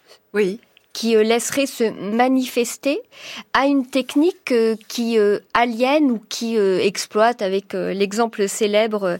qui laisserait se manifester, à une technique qui aliène ou qui exploite, avec l'exemple célèbre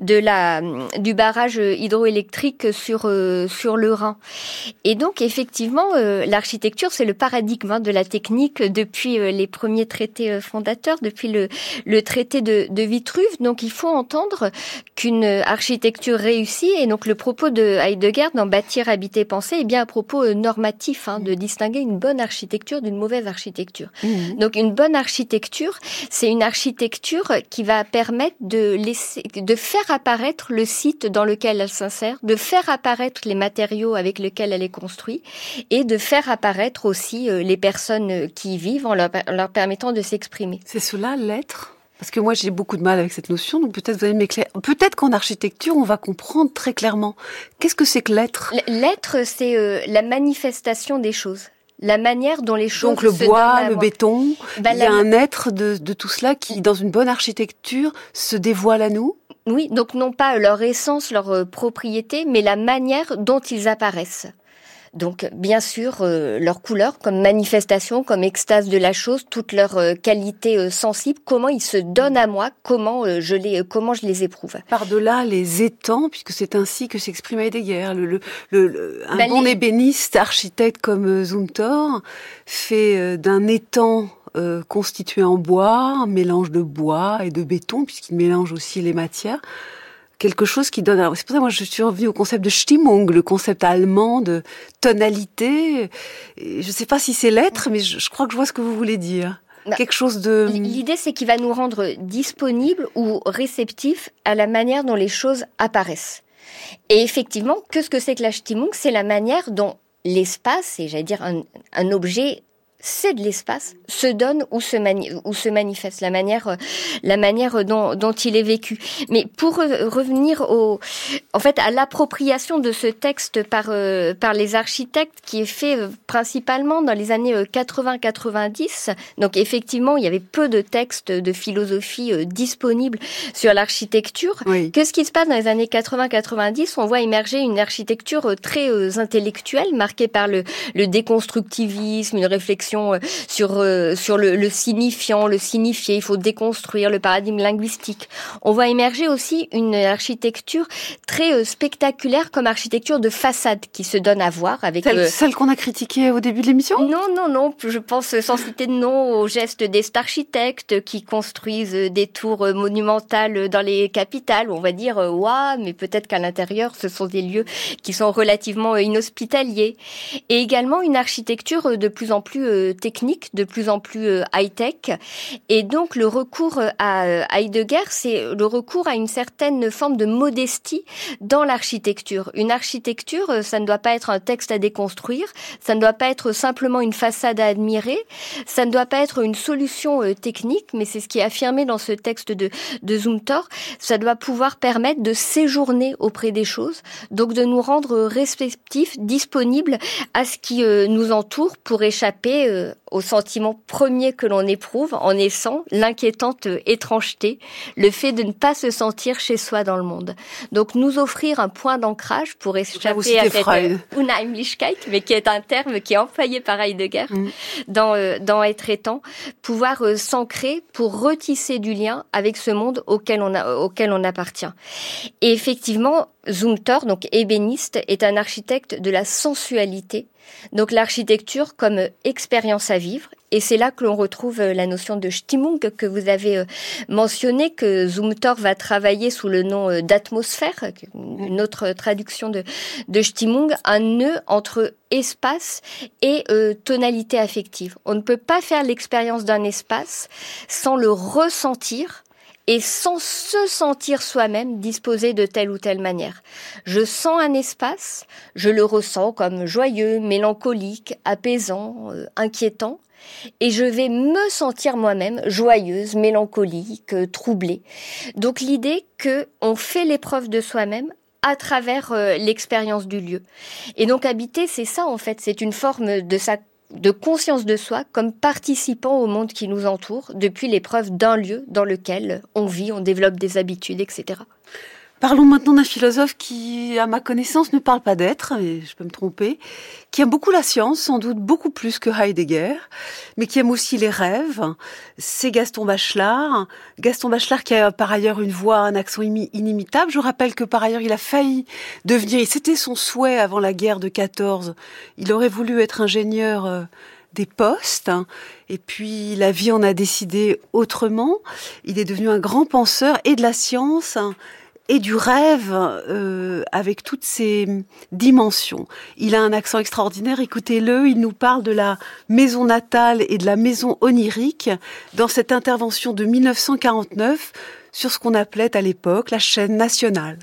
du barrage hydroélectrique sur le Rhin. Et donc effectivement, l'architecture, c'est le paradigme de la technique depuis les premiers traités fondateurs, depuis le traité de Vitruve. Donc il faut entendre qu'une architecture réussie, et donc le propos de Heidegger dans Bâtir, habiter, penser, est bien un propos normatif, de distinguer une bonne architecture d'une mauvaise architecture. Donc une bonne architecture, c'est une architecture qui va permettre de faire apparaître le site dans lequel elle s'insère, de faire apparaître les matériaux avec lesquels elle est construite, et de faire apparaître aussi les personnes qui y vivent en leur permettant de s'exprimer. C'est cela, l'être ? Parce que moi, j'ai beaucoup de mal avec cette notion, donc peut-être vous allez m'éclairer. Peut-être qu'en architecture, on va comprendre très clairement. Qu'est-ce que c'est que l'être ? L'être, c'est la manifestation des choses. La manière dont les choses donc le se bois, le béton, il y a un être de tout cela qui, dans une bonne architecture, se dévoile à nous ? Oui, donc non pas leur essence, leur propriété, mais la manière dont ils apparaissent. Donc, bien sûr, leur couleur comme manifestation, comme extase de la chose, toute leur qualité sensible, comment ils se donnent à moi, comment je les éprouve. Par-delà les étangs, puisque c'est ainsi que s'exprime Heidegger. Un bon ébéniste, architecte comme Zumthor, fait d'un étang constitué en bois, un mélange de bois et de béton, puisqu'il mélange aussi les matières, quelque chose qui donne... Alors, c'est pour ça que moi je suis revenue au concept de Stimmung, le concept allemand de tonalité. Et je ne sais pas si c'est l'être, mais je crois que je vois ce que vous voulez dire. Quelque chose de... L'idée, c'est qu'il va nous rendre disponibles ou réceptifs à la manière dont les choses apparaissent. Et effectivement, qu'est-ce que c'est que la Stimmung ? C'est la manière dont l'espace, et j'allais dire un objet c'est de l'espace, se donne ou se manifeste, la manière dont il est vécu. Mais pour revenir à l'appropriation de ce texte par les architectes, qui est fait principalement dans les années 80-90. Donc effectivement, il y avait peu de textes de philosophie disponibles sur l'architecture. Oui. Qu'est-ce qui se passe dans les années 80-90 ? On voit émerger une architecture très intellectuelle, marquée par le déconstructivisme, une réflexion sur le signifiant, le signifié. Il faut déconstruire le paradigme linguistique. On voit émerger aussi une architecture très spectaculaire comme architecture de façade qui se donne à voir avec celle qu'on a critiquée au début de l'émission. Non. Je pense sans citer de nom au geste des architectes qui construisent des tours monumentales dans les capitales. On va dire waouh, mais peut-être qu'à l'intérieur ce sont des lieux qui sont relativement inhospitaliers. Et également une architecture de plus en plus technique, de plus en plus high-tech. Et donc le recours à Heidegger, c'est le recours à une certaine forme de modestie dans l'architecture. Une architecture, ça ne doit pas être un texte à déconstruire, ça ne doit pas être simplement une façade à admirer, ça ne doit pas être une solution technique, mais c'est ce qui est affirmé dans ce texte de Zumthor, ça doit pouvoir permettre de séjourner auprès des choses, donc de nous rendre réceptifs, disponibles à ce qui nous entoure pour échapper au sentiment premier que l'on éprouve en naissant, l'inquiétante étrangeté, le fait de ne pas se sentir chez soi dans le monde. Donc nous offrir un point d'ancrage pour échapper à cette Unheimlichkeit, mais qui est un terme qui est employé par Heidegger dans Être et Temps, pouvoir s'ancrer pour retisser du lien avec ce monde auquel on appartient. Et effectivement, Zumthor, donc ébéniste, est un architecte de la sensualité. Donc l'architecture comme expérience à vivre, et c'est là que l'on retrouve la notion de Stimmung que vous avez mentionné, que Zumthor va travailler sous le nom d'atmosphère, une autre traduction de Stimmung, un nœud entre espace et tonalité affective. On ne peut pas faire l'expérience d'un espace sans le ressentir, et sans se sentir soi-même disposé de telle ou telle manière. Je sens un espace, je le ressens comme joyeux, mélancolique, apaisant, inquiétant, et je vais me sentir moi-même joyeuse, mélancolique, troublée. Donc l'idée qu'on fait l'épreuve de soi-même à travers l'expérience du lieu. Et donc habiter, c'est ça en fait, c'est une forme de conscience de soi comme participant au monde qui nous entoure depuis l'épreuve d'un lieu dans lequel on vit, on développe des habitudes, etc. Parlons maintenant d'un philosophe qui, à ma connaissance, ne parle pas d'être, et je peux me tromper, qui aime beaucoup la science, sans doute beaucoup plus que Heidegger, mais qui aime aussi les rêves. C'est Gaston Bachelard. Gaston Bachelard qui a par ailleurs une voix, un accent inimitable. Je rappelle que par ailleurs, il a failli devenir, et c'était son souhait avant la guerre de 14, il aurait voulu être ingénieur des postes, et puis la vie en a décidé autrement. Il est devenu un grand penseur et de la science, et du rêve avec toutes ses dimensions. Il a un accent extraordinaire, écoutez-le, il nous parle de la maison natale et de la maison onirique dans cette intervention de 1949 sur ce qu'on appelait à l'époque la chaîne nationale.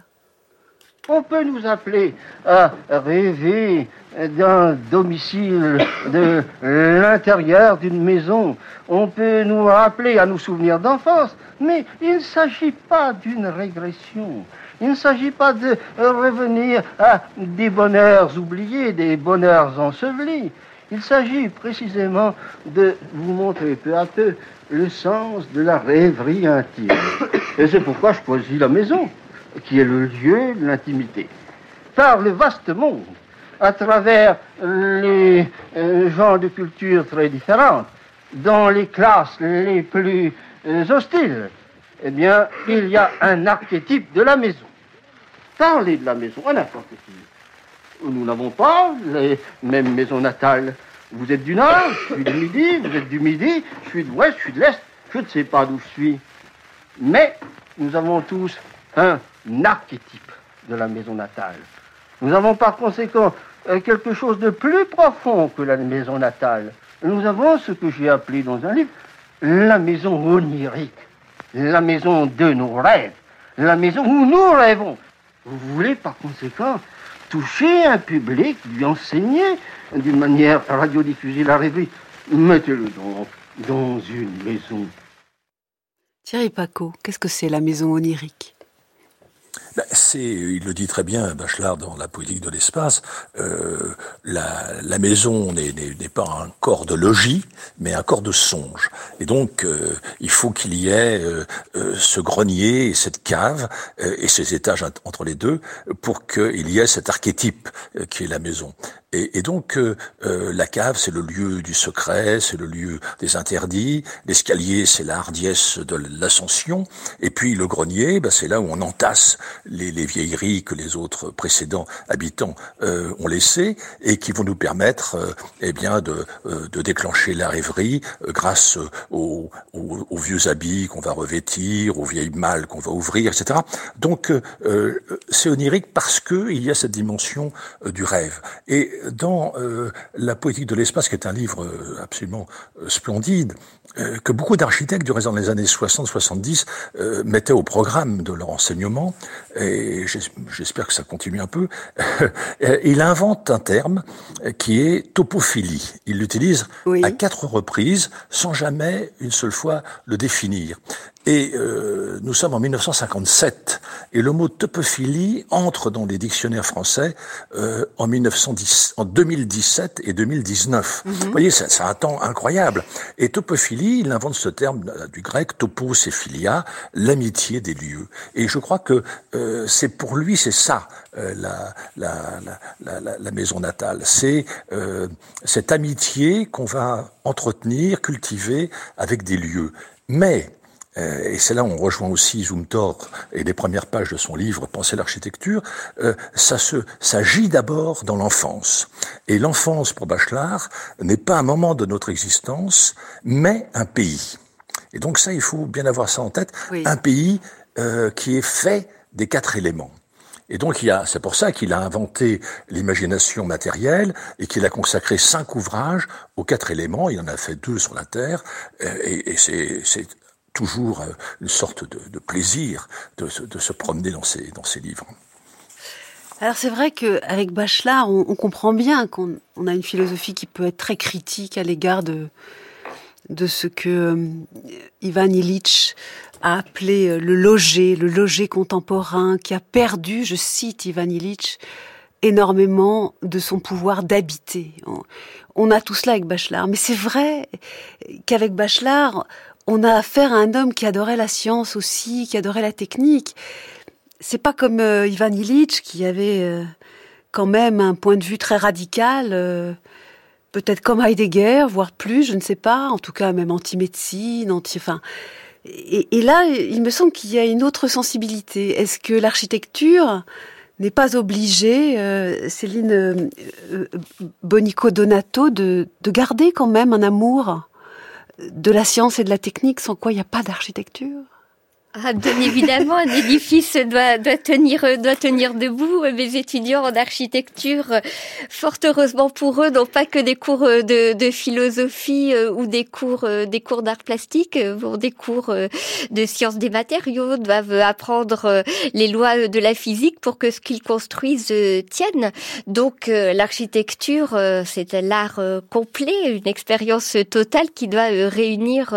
On peut nous appeler à rêver d'un domicile, de l'intérieur d'une maison. On peut nous rappeler à nos souvenirs d'enfance, mais il ne s'agit pas d'une régression. Il ne s'agit pas de revenir à des bonheurs oubliés, des bonheurs ensevelis. Il s'agit précisément de vous montrer peu à peu le sens de la rêverie intime. Et c'est pourquoi je choisis la maison, qui est le lieu de l'intimité. Par le vaste monde, à travers les genres de cultures très différentes, dans les classes les plus hostiles, eh bien, il y a un archétype de la maison. Parlez de la maison, un archétype. Nous n'avons pas les mêmes maisons natales. Vous êtes du Nord, je suis du Midi, vous êtes du Midi, je suis de l'Ouest, je suis de l'Est, je ne sais pas d'où je suis. Mais nous avons tous un archétype de la maison natale. Nous avons par conséquent quelque chose de plus profond que la maison natale. Nous avons ce que j'ai appelé dans un livre la maison onirique, la maison de nos rêves, la maison où nous rêvons. Vous voulez par conséquent toucher un public, lui enseigner d'une manière radiodiffusée la rêverie. Mettez-le donc dans une maison. Thierry Pacaud, qu'est-ce que c'est la maison onirique ? Il le dit très bien, Bachelard, dans La poétique de l'espace, la maison n'est pas un corps de logis, mais un corps de songe. Et donc, il faut qu'il y ait ce grenier et cette cave, et ces étages entre les deux, pour qu'il y ait cet archétype qui est la maison. Et donc, la cave, c'est le lieu du secret, c'est le lieu des interdits. L'escalier, c'est la hardiesse de l'ascension. Et puis, le grenier, c'est là où on entasse les vieilleries que les autres précédents habitants ont laissées et qui vont nous permettre, de déclencher la rêverie grâce aux vieux habits qu'on va revêtir, aux vieilles malles qu'on va ouvrir, etc. Donc, c'est onirique parce que il y a cette dimension du rêve. Et dans La poétique de l'espace, qui est un livre absolument splendide, que beaucoup d'architectes, du reste dans les années 60-70, mettaient au programme de leur enseignement, et j'espère que ça continue un peu, il invente un terme qui est topophilie. Il l'utilise à 4 reprises, sans jamais une seule fois le définir. Et nous sommes en 1957, et le mot topophilie entre dans les dictionnaires français en 2017 et 2019. Vous voyez, c'est un temps incroyable. Et topophilie, il invente ce terme du grec topos et philia, l'amitié des lieux. Et je crois que c'est pour lui, c'est ça la maison natale. C'est cette amitié qu'on va entretenir, cultiver avec des lieux. Mais et c'est là où on rejoint aussi Zumthor et les premières pages de son livre Penser l'architecture, ça gît d'abord dans l'enfance. Et l'enfance, pour Bachelard, n'est pas un moment de notre existence, mais un pays. Et donc ça, il faut bien avoir ça en tête, un pays qui est fait des 4 éléments. Et donc c'est pour ça qu'il a inventé l'imagination matérielle et qu'il a consacré 5 ouvrages aux 4 éléments. Il en a fait 2 sur la Terre, et c'est toujours une sorte de plaisir de se promener dans ces livres. Alors c'est vrai qu'avec Bachelard, on comprend bien qu'on a une philosophie qui peut être très critique à l'égard de ce que Ivan Illich a appelé le loger contemporain, qui a perdu, je cite Ivan Illich, énormément de son pouvoir d'habiter. On a tout cela avec Bachelard, mais c'est vrai qu'avec Bachelard, on a affaire à un homme qui adorait la science aussi, qui adorait la technique. C'est pas comme Ivan Illich, qui avait quand même un point de vue très radical, peut-être comme Heidegger, voire plus, je ne sais pas, en tout cas même anti-médecine, et là, il me semble qu'il y a une autre sensibilité. Est-ce que l'architecture n'est pas obligée, Céline Bonico-Donato, de garder quand même un amour de la science et de la technique, sans quoi il n'y a pas d'architecture? Ah, bien évidemment, un édifice doit tenir debout. Mes étudiants en architecture, fort heureusement pour eux, n'ont pas que des cours de philosophie ou des cours d'art plastique, des cours de sciences des matériaux, doivent apprendre les lois de la physique pour que ce qu'ils construisent tienne. Donc l'architecture, c'est l'art complet, une expérience totale qui doit réunir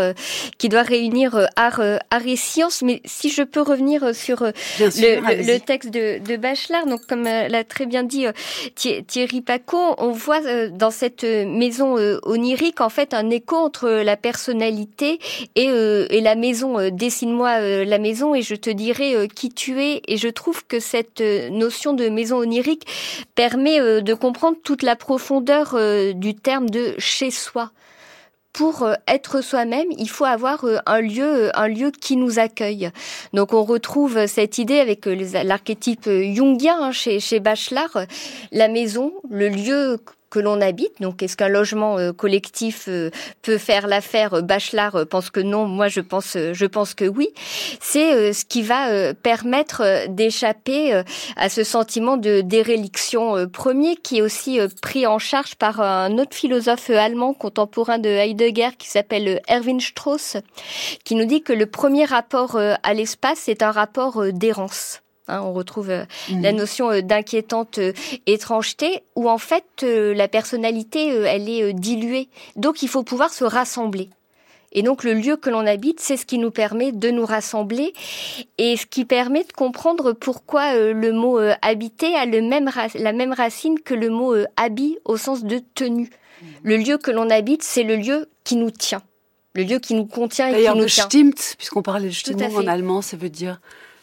art et science. Mais si je peux revenir sur le texte de Bachelard, donc comme l'a très bien dit Thierry Pacaud, on voit dans cette maison onirique en fait un écho entre la personnalité et la maison. Dessine-moi la maison et je te dirai qui tu es. Et je trouve que cette notion de maison onirique permet de comprendre toute la profondeur du terme de chez soi. Pour être soi-même, il faut avoir un lieu qui nous accueille. Donc on retrouve cette idée avec l'archétype jungien chez Bachelard, la maison, le lieu que l'on habite. Donc, est-ce qu'un logement collectif peut faire l'affaire? Bachelard pense que non. Moi, je pense que oui. C'est ce qui va permettre d'échapper à ce sentiment de déréliction premier, qui est aussi pris en charge par un autre philosophe allemand contemporain de Heidegger qui s'appelle Erwin Strauss, qui nous dit que le premier rapport à l'espace est un rapport d'errance. On retrouve la notion d'inquiétante étrangeté, où en fait la personnalité, elle est diluée. Donc il faut pouvoir se rassembler. Et donc le lieu que l'on habite, c'est ce qui nous permet de nous rassembler et ce qui permet de comprendre pourquoi le mot habiter a la même racine que le mot habit au sens de tenue. Le lieu que l'on habite, c'est le lieu qui nous tient, le lieu qui nous contient et qui nous tient. D'ailleurs, stimmt, puisqu'on parlait de Stimmung en allemand, ça veut dire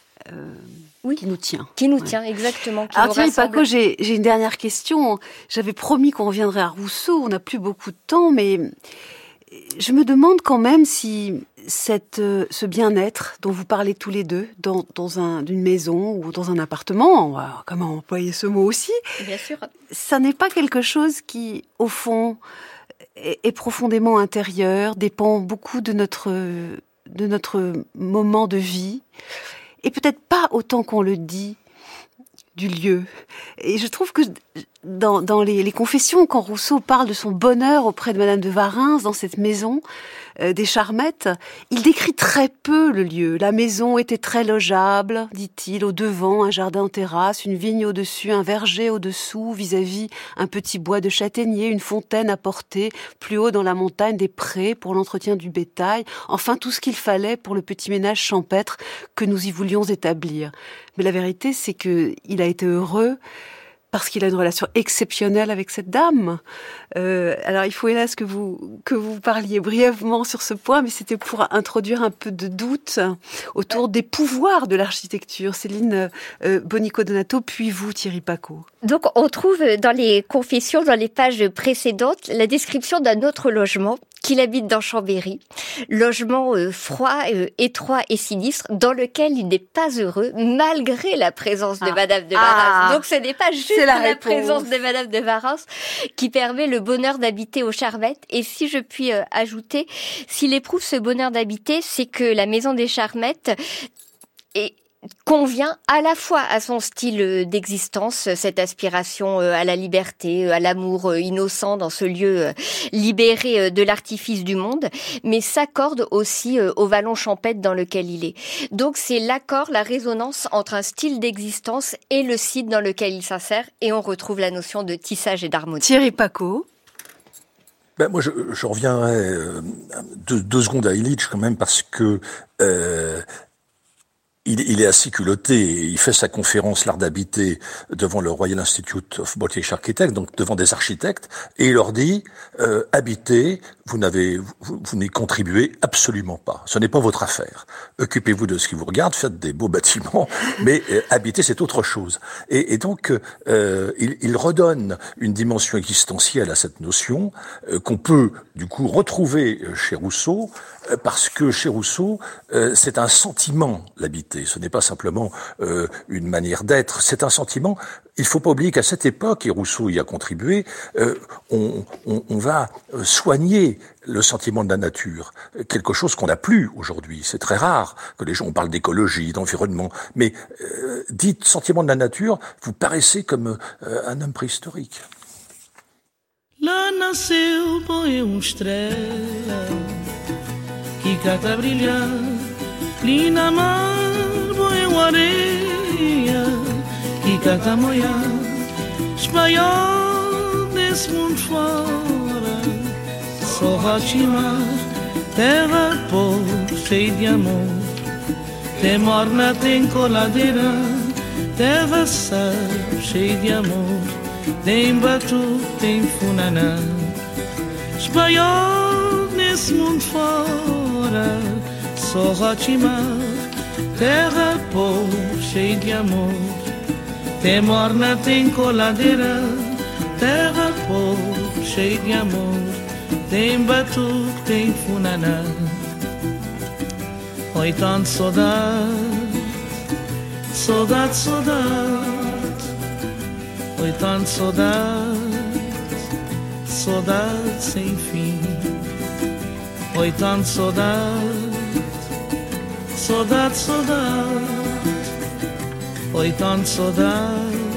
qui nous tient. Qui nous tient, exactement. Alors Thierry Pacaud, j'ai une dernière question. J'avais promis qu'on reviendrait à Rousseau, on n'a plus beaucoup de temps, mais je me demande quand même si ce bien-être dont vous parlez tous les deux dans d'une maison ou dans un appartement, comment employer ce mot aussi, bien sûr, ça n'est pas quelque chose qui, au fond, est profondément intérieur, dépend beaucoup de notre moment de vie, et peut-être pas autant qu'on le dit du lieu. Et je trouve que dans les confessions, quand Rousseau parle de son bonheur auprès de Madame de Warens, dans cette maison des Charmettes, il décrit très peu le lieu. La maison était très logeable, dit-il, au devant, un jardin en terrasse, une vigne au-dessus, un verger au-dessous, vis-à-vis un petit bois de châtaignier, une fontaine à portée, plus haut dans la montagne, des prés pour l'entretien du bétail, enfin tout ce qu'il fallait pour le petit ménage champêtre que nous y voulions établir. Mais la vérité, c'est que il a été heureux parce qu'il a une relation exceptionnelle avec cette dame. Alors, il faut hélas que vous parliez brièvement sur ce point, mais c'était pour introduire un peu de doute autour des pouvoirs de l'architecture. Céline Bonico-Donato, puis vous, Thierry Pacaud. Donc, on trouve dans les confessions, dans les pages précédentes, la description d'un autre logement qu'il habite dans Chambéry. Logement froid, étroit et sinistre, dans lequel il n'est pas heureux, malgré la présence de Madame de Warens. Donc, ce n'est pas juste la présence de Madame de Warens qui permet le bonheur d'habiter aux Charmettes. Et si je puis ajouter, s'il éprouve ce bonheur d'habiter, c'est que la maison des Charmettes convient à la fois à son style d'existence, cette aspiration à la liberté, à l'amour innocent dans ce lieu libéré de l'artifice du monde, mais s'accorde aussi au vallon champêtre dans lequel il est. Donc c'est l'accord, la résonance entre un style d'existence et le site dans lequel il s'insère, et on retrouve la notion de tissage et d'harmonie. Thierry Pacaud. Moi, je reviendrai deux secondes à Illich quand même, parce que il est assez culotté. Il fait sa conférence L'Art d'habiter devant le Royal Institute of British Architects, donc devant des architectes, et il leur dit habiter, vous n'y contribuez absolument pas. Ce n'est pas votre affaire. Occupez-vous de ce qui vous regarde, faites des beaux bâtiments, mais habiter, c'est autre chose. Et donc il redonne une dimension existentielle à cette notion qu'on peut du coup retrouver chez Rousseau, parce que chez Rousseau, c'est un sentiment, l'habiter. Ce n'est pas simplement une manière d'être, c'est un sentiment. Il faut pas oublier qu'à cette époque, et Rousseau y a contribué, on va soigner le sentiment de la nature, quelque chose qu'on n'a plus aujourd'hui. C'est très rare que les gens, on parle d'écologie, d'environnement, mais dites sentiment de la nature, vous paraissez comme un homme préhistorique. Lá nasceu põe estrela que cata brilhar, linda mar põe areia que cata moiar, espalhou desse mundo fora, só Rotimar, terra pobre, cheia de amor, tem morna, tem coladeira, terra sal, cheia de amor, tem batu, tem funaná, espalhou nesse mundo fora, só Rotimar, terra pobre, cheia de amor, tem morna, tem coladeira, terra pobre, cheia de amor, tem batu, tem funaná. Oi, tanto saudade, saudade, saudade. Oi, tanto saudade, saudade sem fim. Oi, tanto saudade, saudade, saudade. Oi, tanto saudade,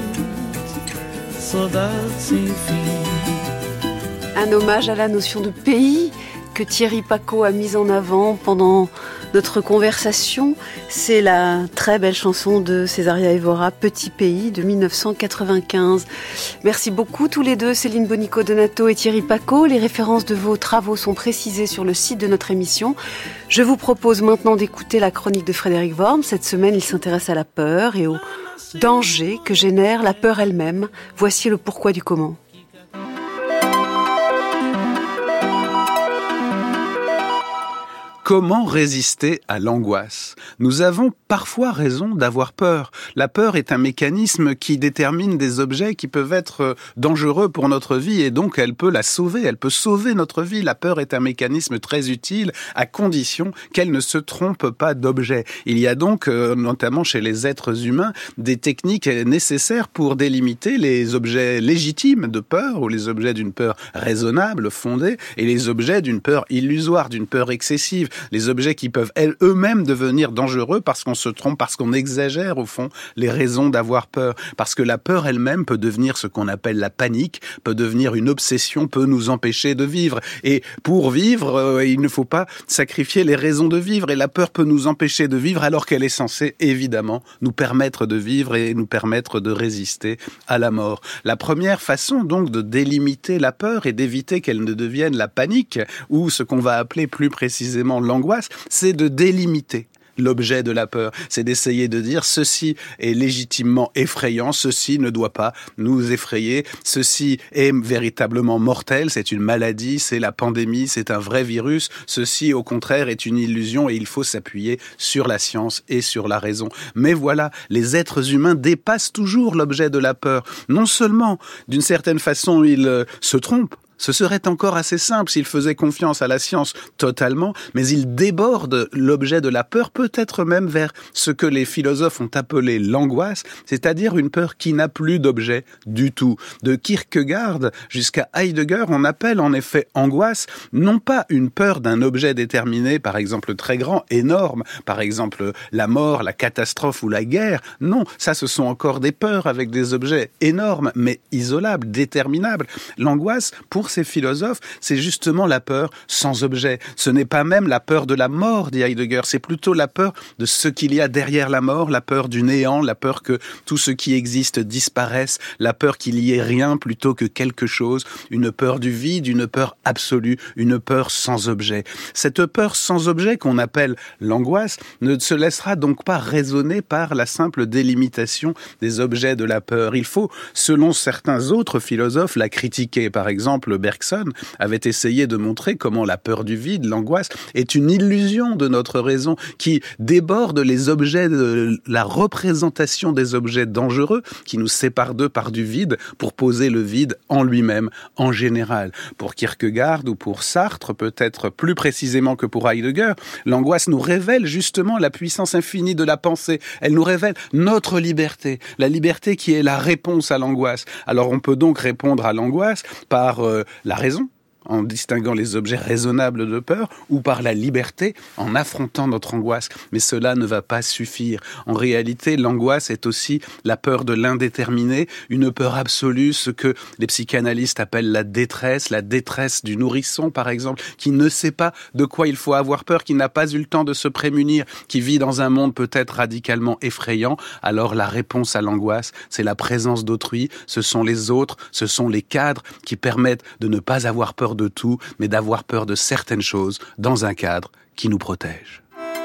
saudade sem fim. Un hommage à la notion de pays que Thierry Pacaud a mise en avant pendant notre conversation, c'est la très belle chanson de Césaria Évora, Petit Pays, de 1995. Merci beaucoup tous les deux, Céline Bonico-Donato et Thierry Pacaud. Les références de vos travaux sont précisées sur le site de notre émission. Je vous propose maintenant d'écouter la chronique de Frédéric Worm. Cette semaine, il s'intéresse à la peur et au danger que génère la peur elle-même. Voici le pourquoi du comment. Comment résister à l'angoisse ? Nous avons parfois raison d'avoir peur. La peur est un mécanisme qui détermine des objets qui peuvent être dangereux pour notre vie et donc elle peut la sauver, elle peut sauver notre vie. La peur est un mécanisme très utile à condition qu'elle ne se trompe pas d'objet. Il y a donc, notamment chez les êtres humains, des techniques nécessaires pour délimiter les objets légitimes de peur ou les objets d'une peur raisonnable, fondée, et les objets d'une peur illusoire, d'une peur excessive. Les objets qui peuvent eux-mêmes devenir dangereux parce qu'on se trompe, parce qu'on exagère au fond les raisons d'avoir peur. Parce que la peur elle-même peut devenir ce qu'on appelle la panique, peut devenir une obsession, peut nous empêcher de vivre. Et pour vivre, il ne faut pas sacrifier les raisons de vivre. Et la peur peut nous empêcher de vivre alors qu'elle est censée, évidemment, nous permettre de vivre et nous permettre de résister à la mort. La première façon donc de délimiter la peur et d'éviter qu'elle ne devienne la panique, ou ce qu'on va appeler plus précisément l'angoisse, c'est de délimiter l'objet de la peur. C'est d'essayer de dire ceci est légitimement effrayant, ceci ne doit pas nous effrayer, ceci est véritablement mortel, c'est une maladie, c'est la pandémie, c'est un vrai virus, ceci au contraire est une illusion et il faut s'appuyer sur la science et sur la raison. Mais voilà, les êtres humains dépassent toujours l'objet de la peur. Non seulement, d'une certaine façon, ils se trompent, ce serait encore assez simple s'ils faisaient confiance à la science totalement, mais ils débordent l'objet de la peur, peut-être même vers ce que les philosophes ont appelé l'angoisse, c'est-à-dire une peur qui n'a plus d'objet du tout. De Kierkegaard jusqu'à Heidegger, on appelle en effet angoisse non pas une peur d'un objet déterminé, par exemple très grand, énorme, par exemple la mort, la catastrophe ou la guerre. Non, ça ce sont encore des peurs avec des objets énormes, mais isolables, déterminables. L'angoisse, pour ces philosophes, c'est justement la peur sans objet. Ce n'est pas même la peur de la mort, dit Heidegger, c'est plutôt la peur de ce qu'il y a derrière la mort, la peur du néant, la peur que tout ce qui existe disparaisse, la peur qu'il y ait rien plutôt que quelque chose, une peur du vide, une peur absolue, une peur sans objet. Cette peur sans objet qu'on appelle l'angoisse ne se laissera donc pas raisonner par la simple délimitation des objets de la peur. Il faut, selon certains autres philosophes, la critiquer. Par exemple, Bergson avait essayé de montrer comment la peur du vide, l'angoisse, est une illusion de notre raison qui déborde les objets, la représentation des objets dangereux qui nous séparent d'eux par du vide pour poser le vide en lui-même, en général. Pour Kierkegaard ou pour Sartre, peut-être plus précisément que pour Heidegger, l'angoisse nous révèle justement la puissance infinie de la pensée. Elle nous révèle notre liberté, la liberté qui est la réponse à l'angoisse. Alors on peut donc répondre à l'angoisse par la raison, en distinguant les objets raisonnables de peur, ou par la liberté, en affrontant notre angoisse. Mais cela ne va pas suffire. En réalité, l'angoisse est aussi la peur de l'indéterminé, une peur absolue, ce que les psychanalystes appellent la détresse du nourrisson, par exemple, qui ne sait pas de quoi il faut avoir peur, qui n'a pas eu le temps de se prémunir, qui vit dans un monde peut-être radicalement effrayant. Alors la réponse à l'angoisse, c'est la présence d'autrui, ce sont les autres, ce sont les cadres qui permettent de ne pas avoir peur de tout, mais d'avoir peur de certaines choses dans un cadre qui nous protège.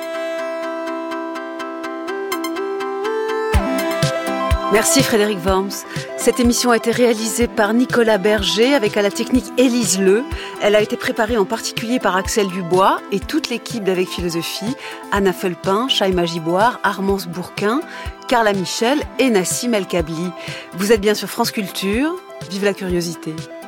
Merci Frédéric Worms. Cette émission a été réalisée par Nicolas Berger avec à la technique Élise Leu. Elle a été préparée en particulier par Axel Dubois et toute l'équipe d'Avec Philosophie, Anna Felpin, Shaima Giboire, Armance Bourquin, Carla Michel et Nassim El Kabli. Vous êtes bien sur France Culture. Vive la curiosité.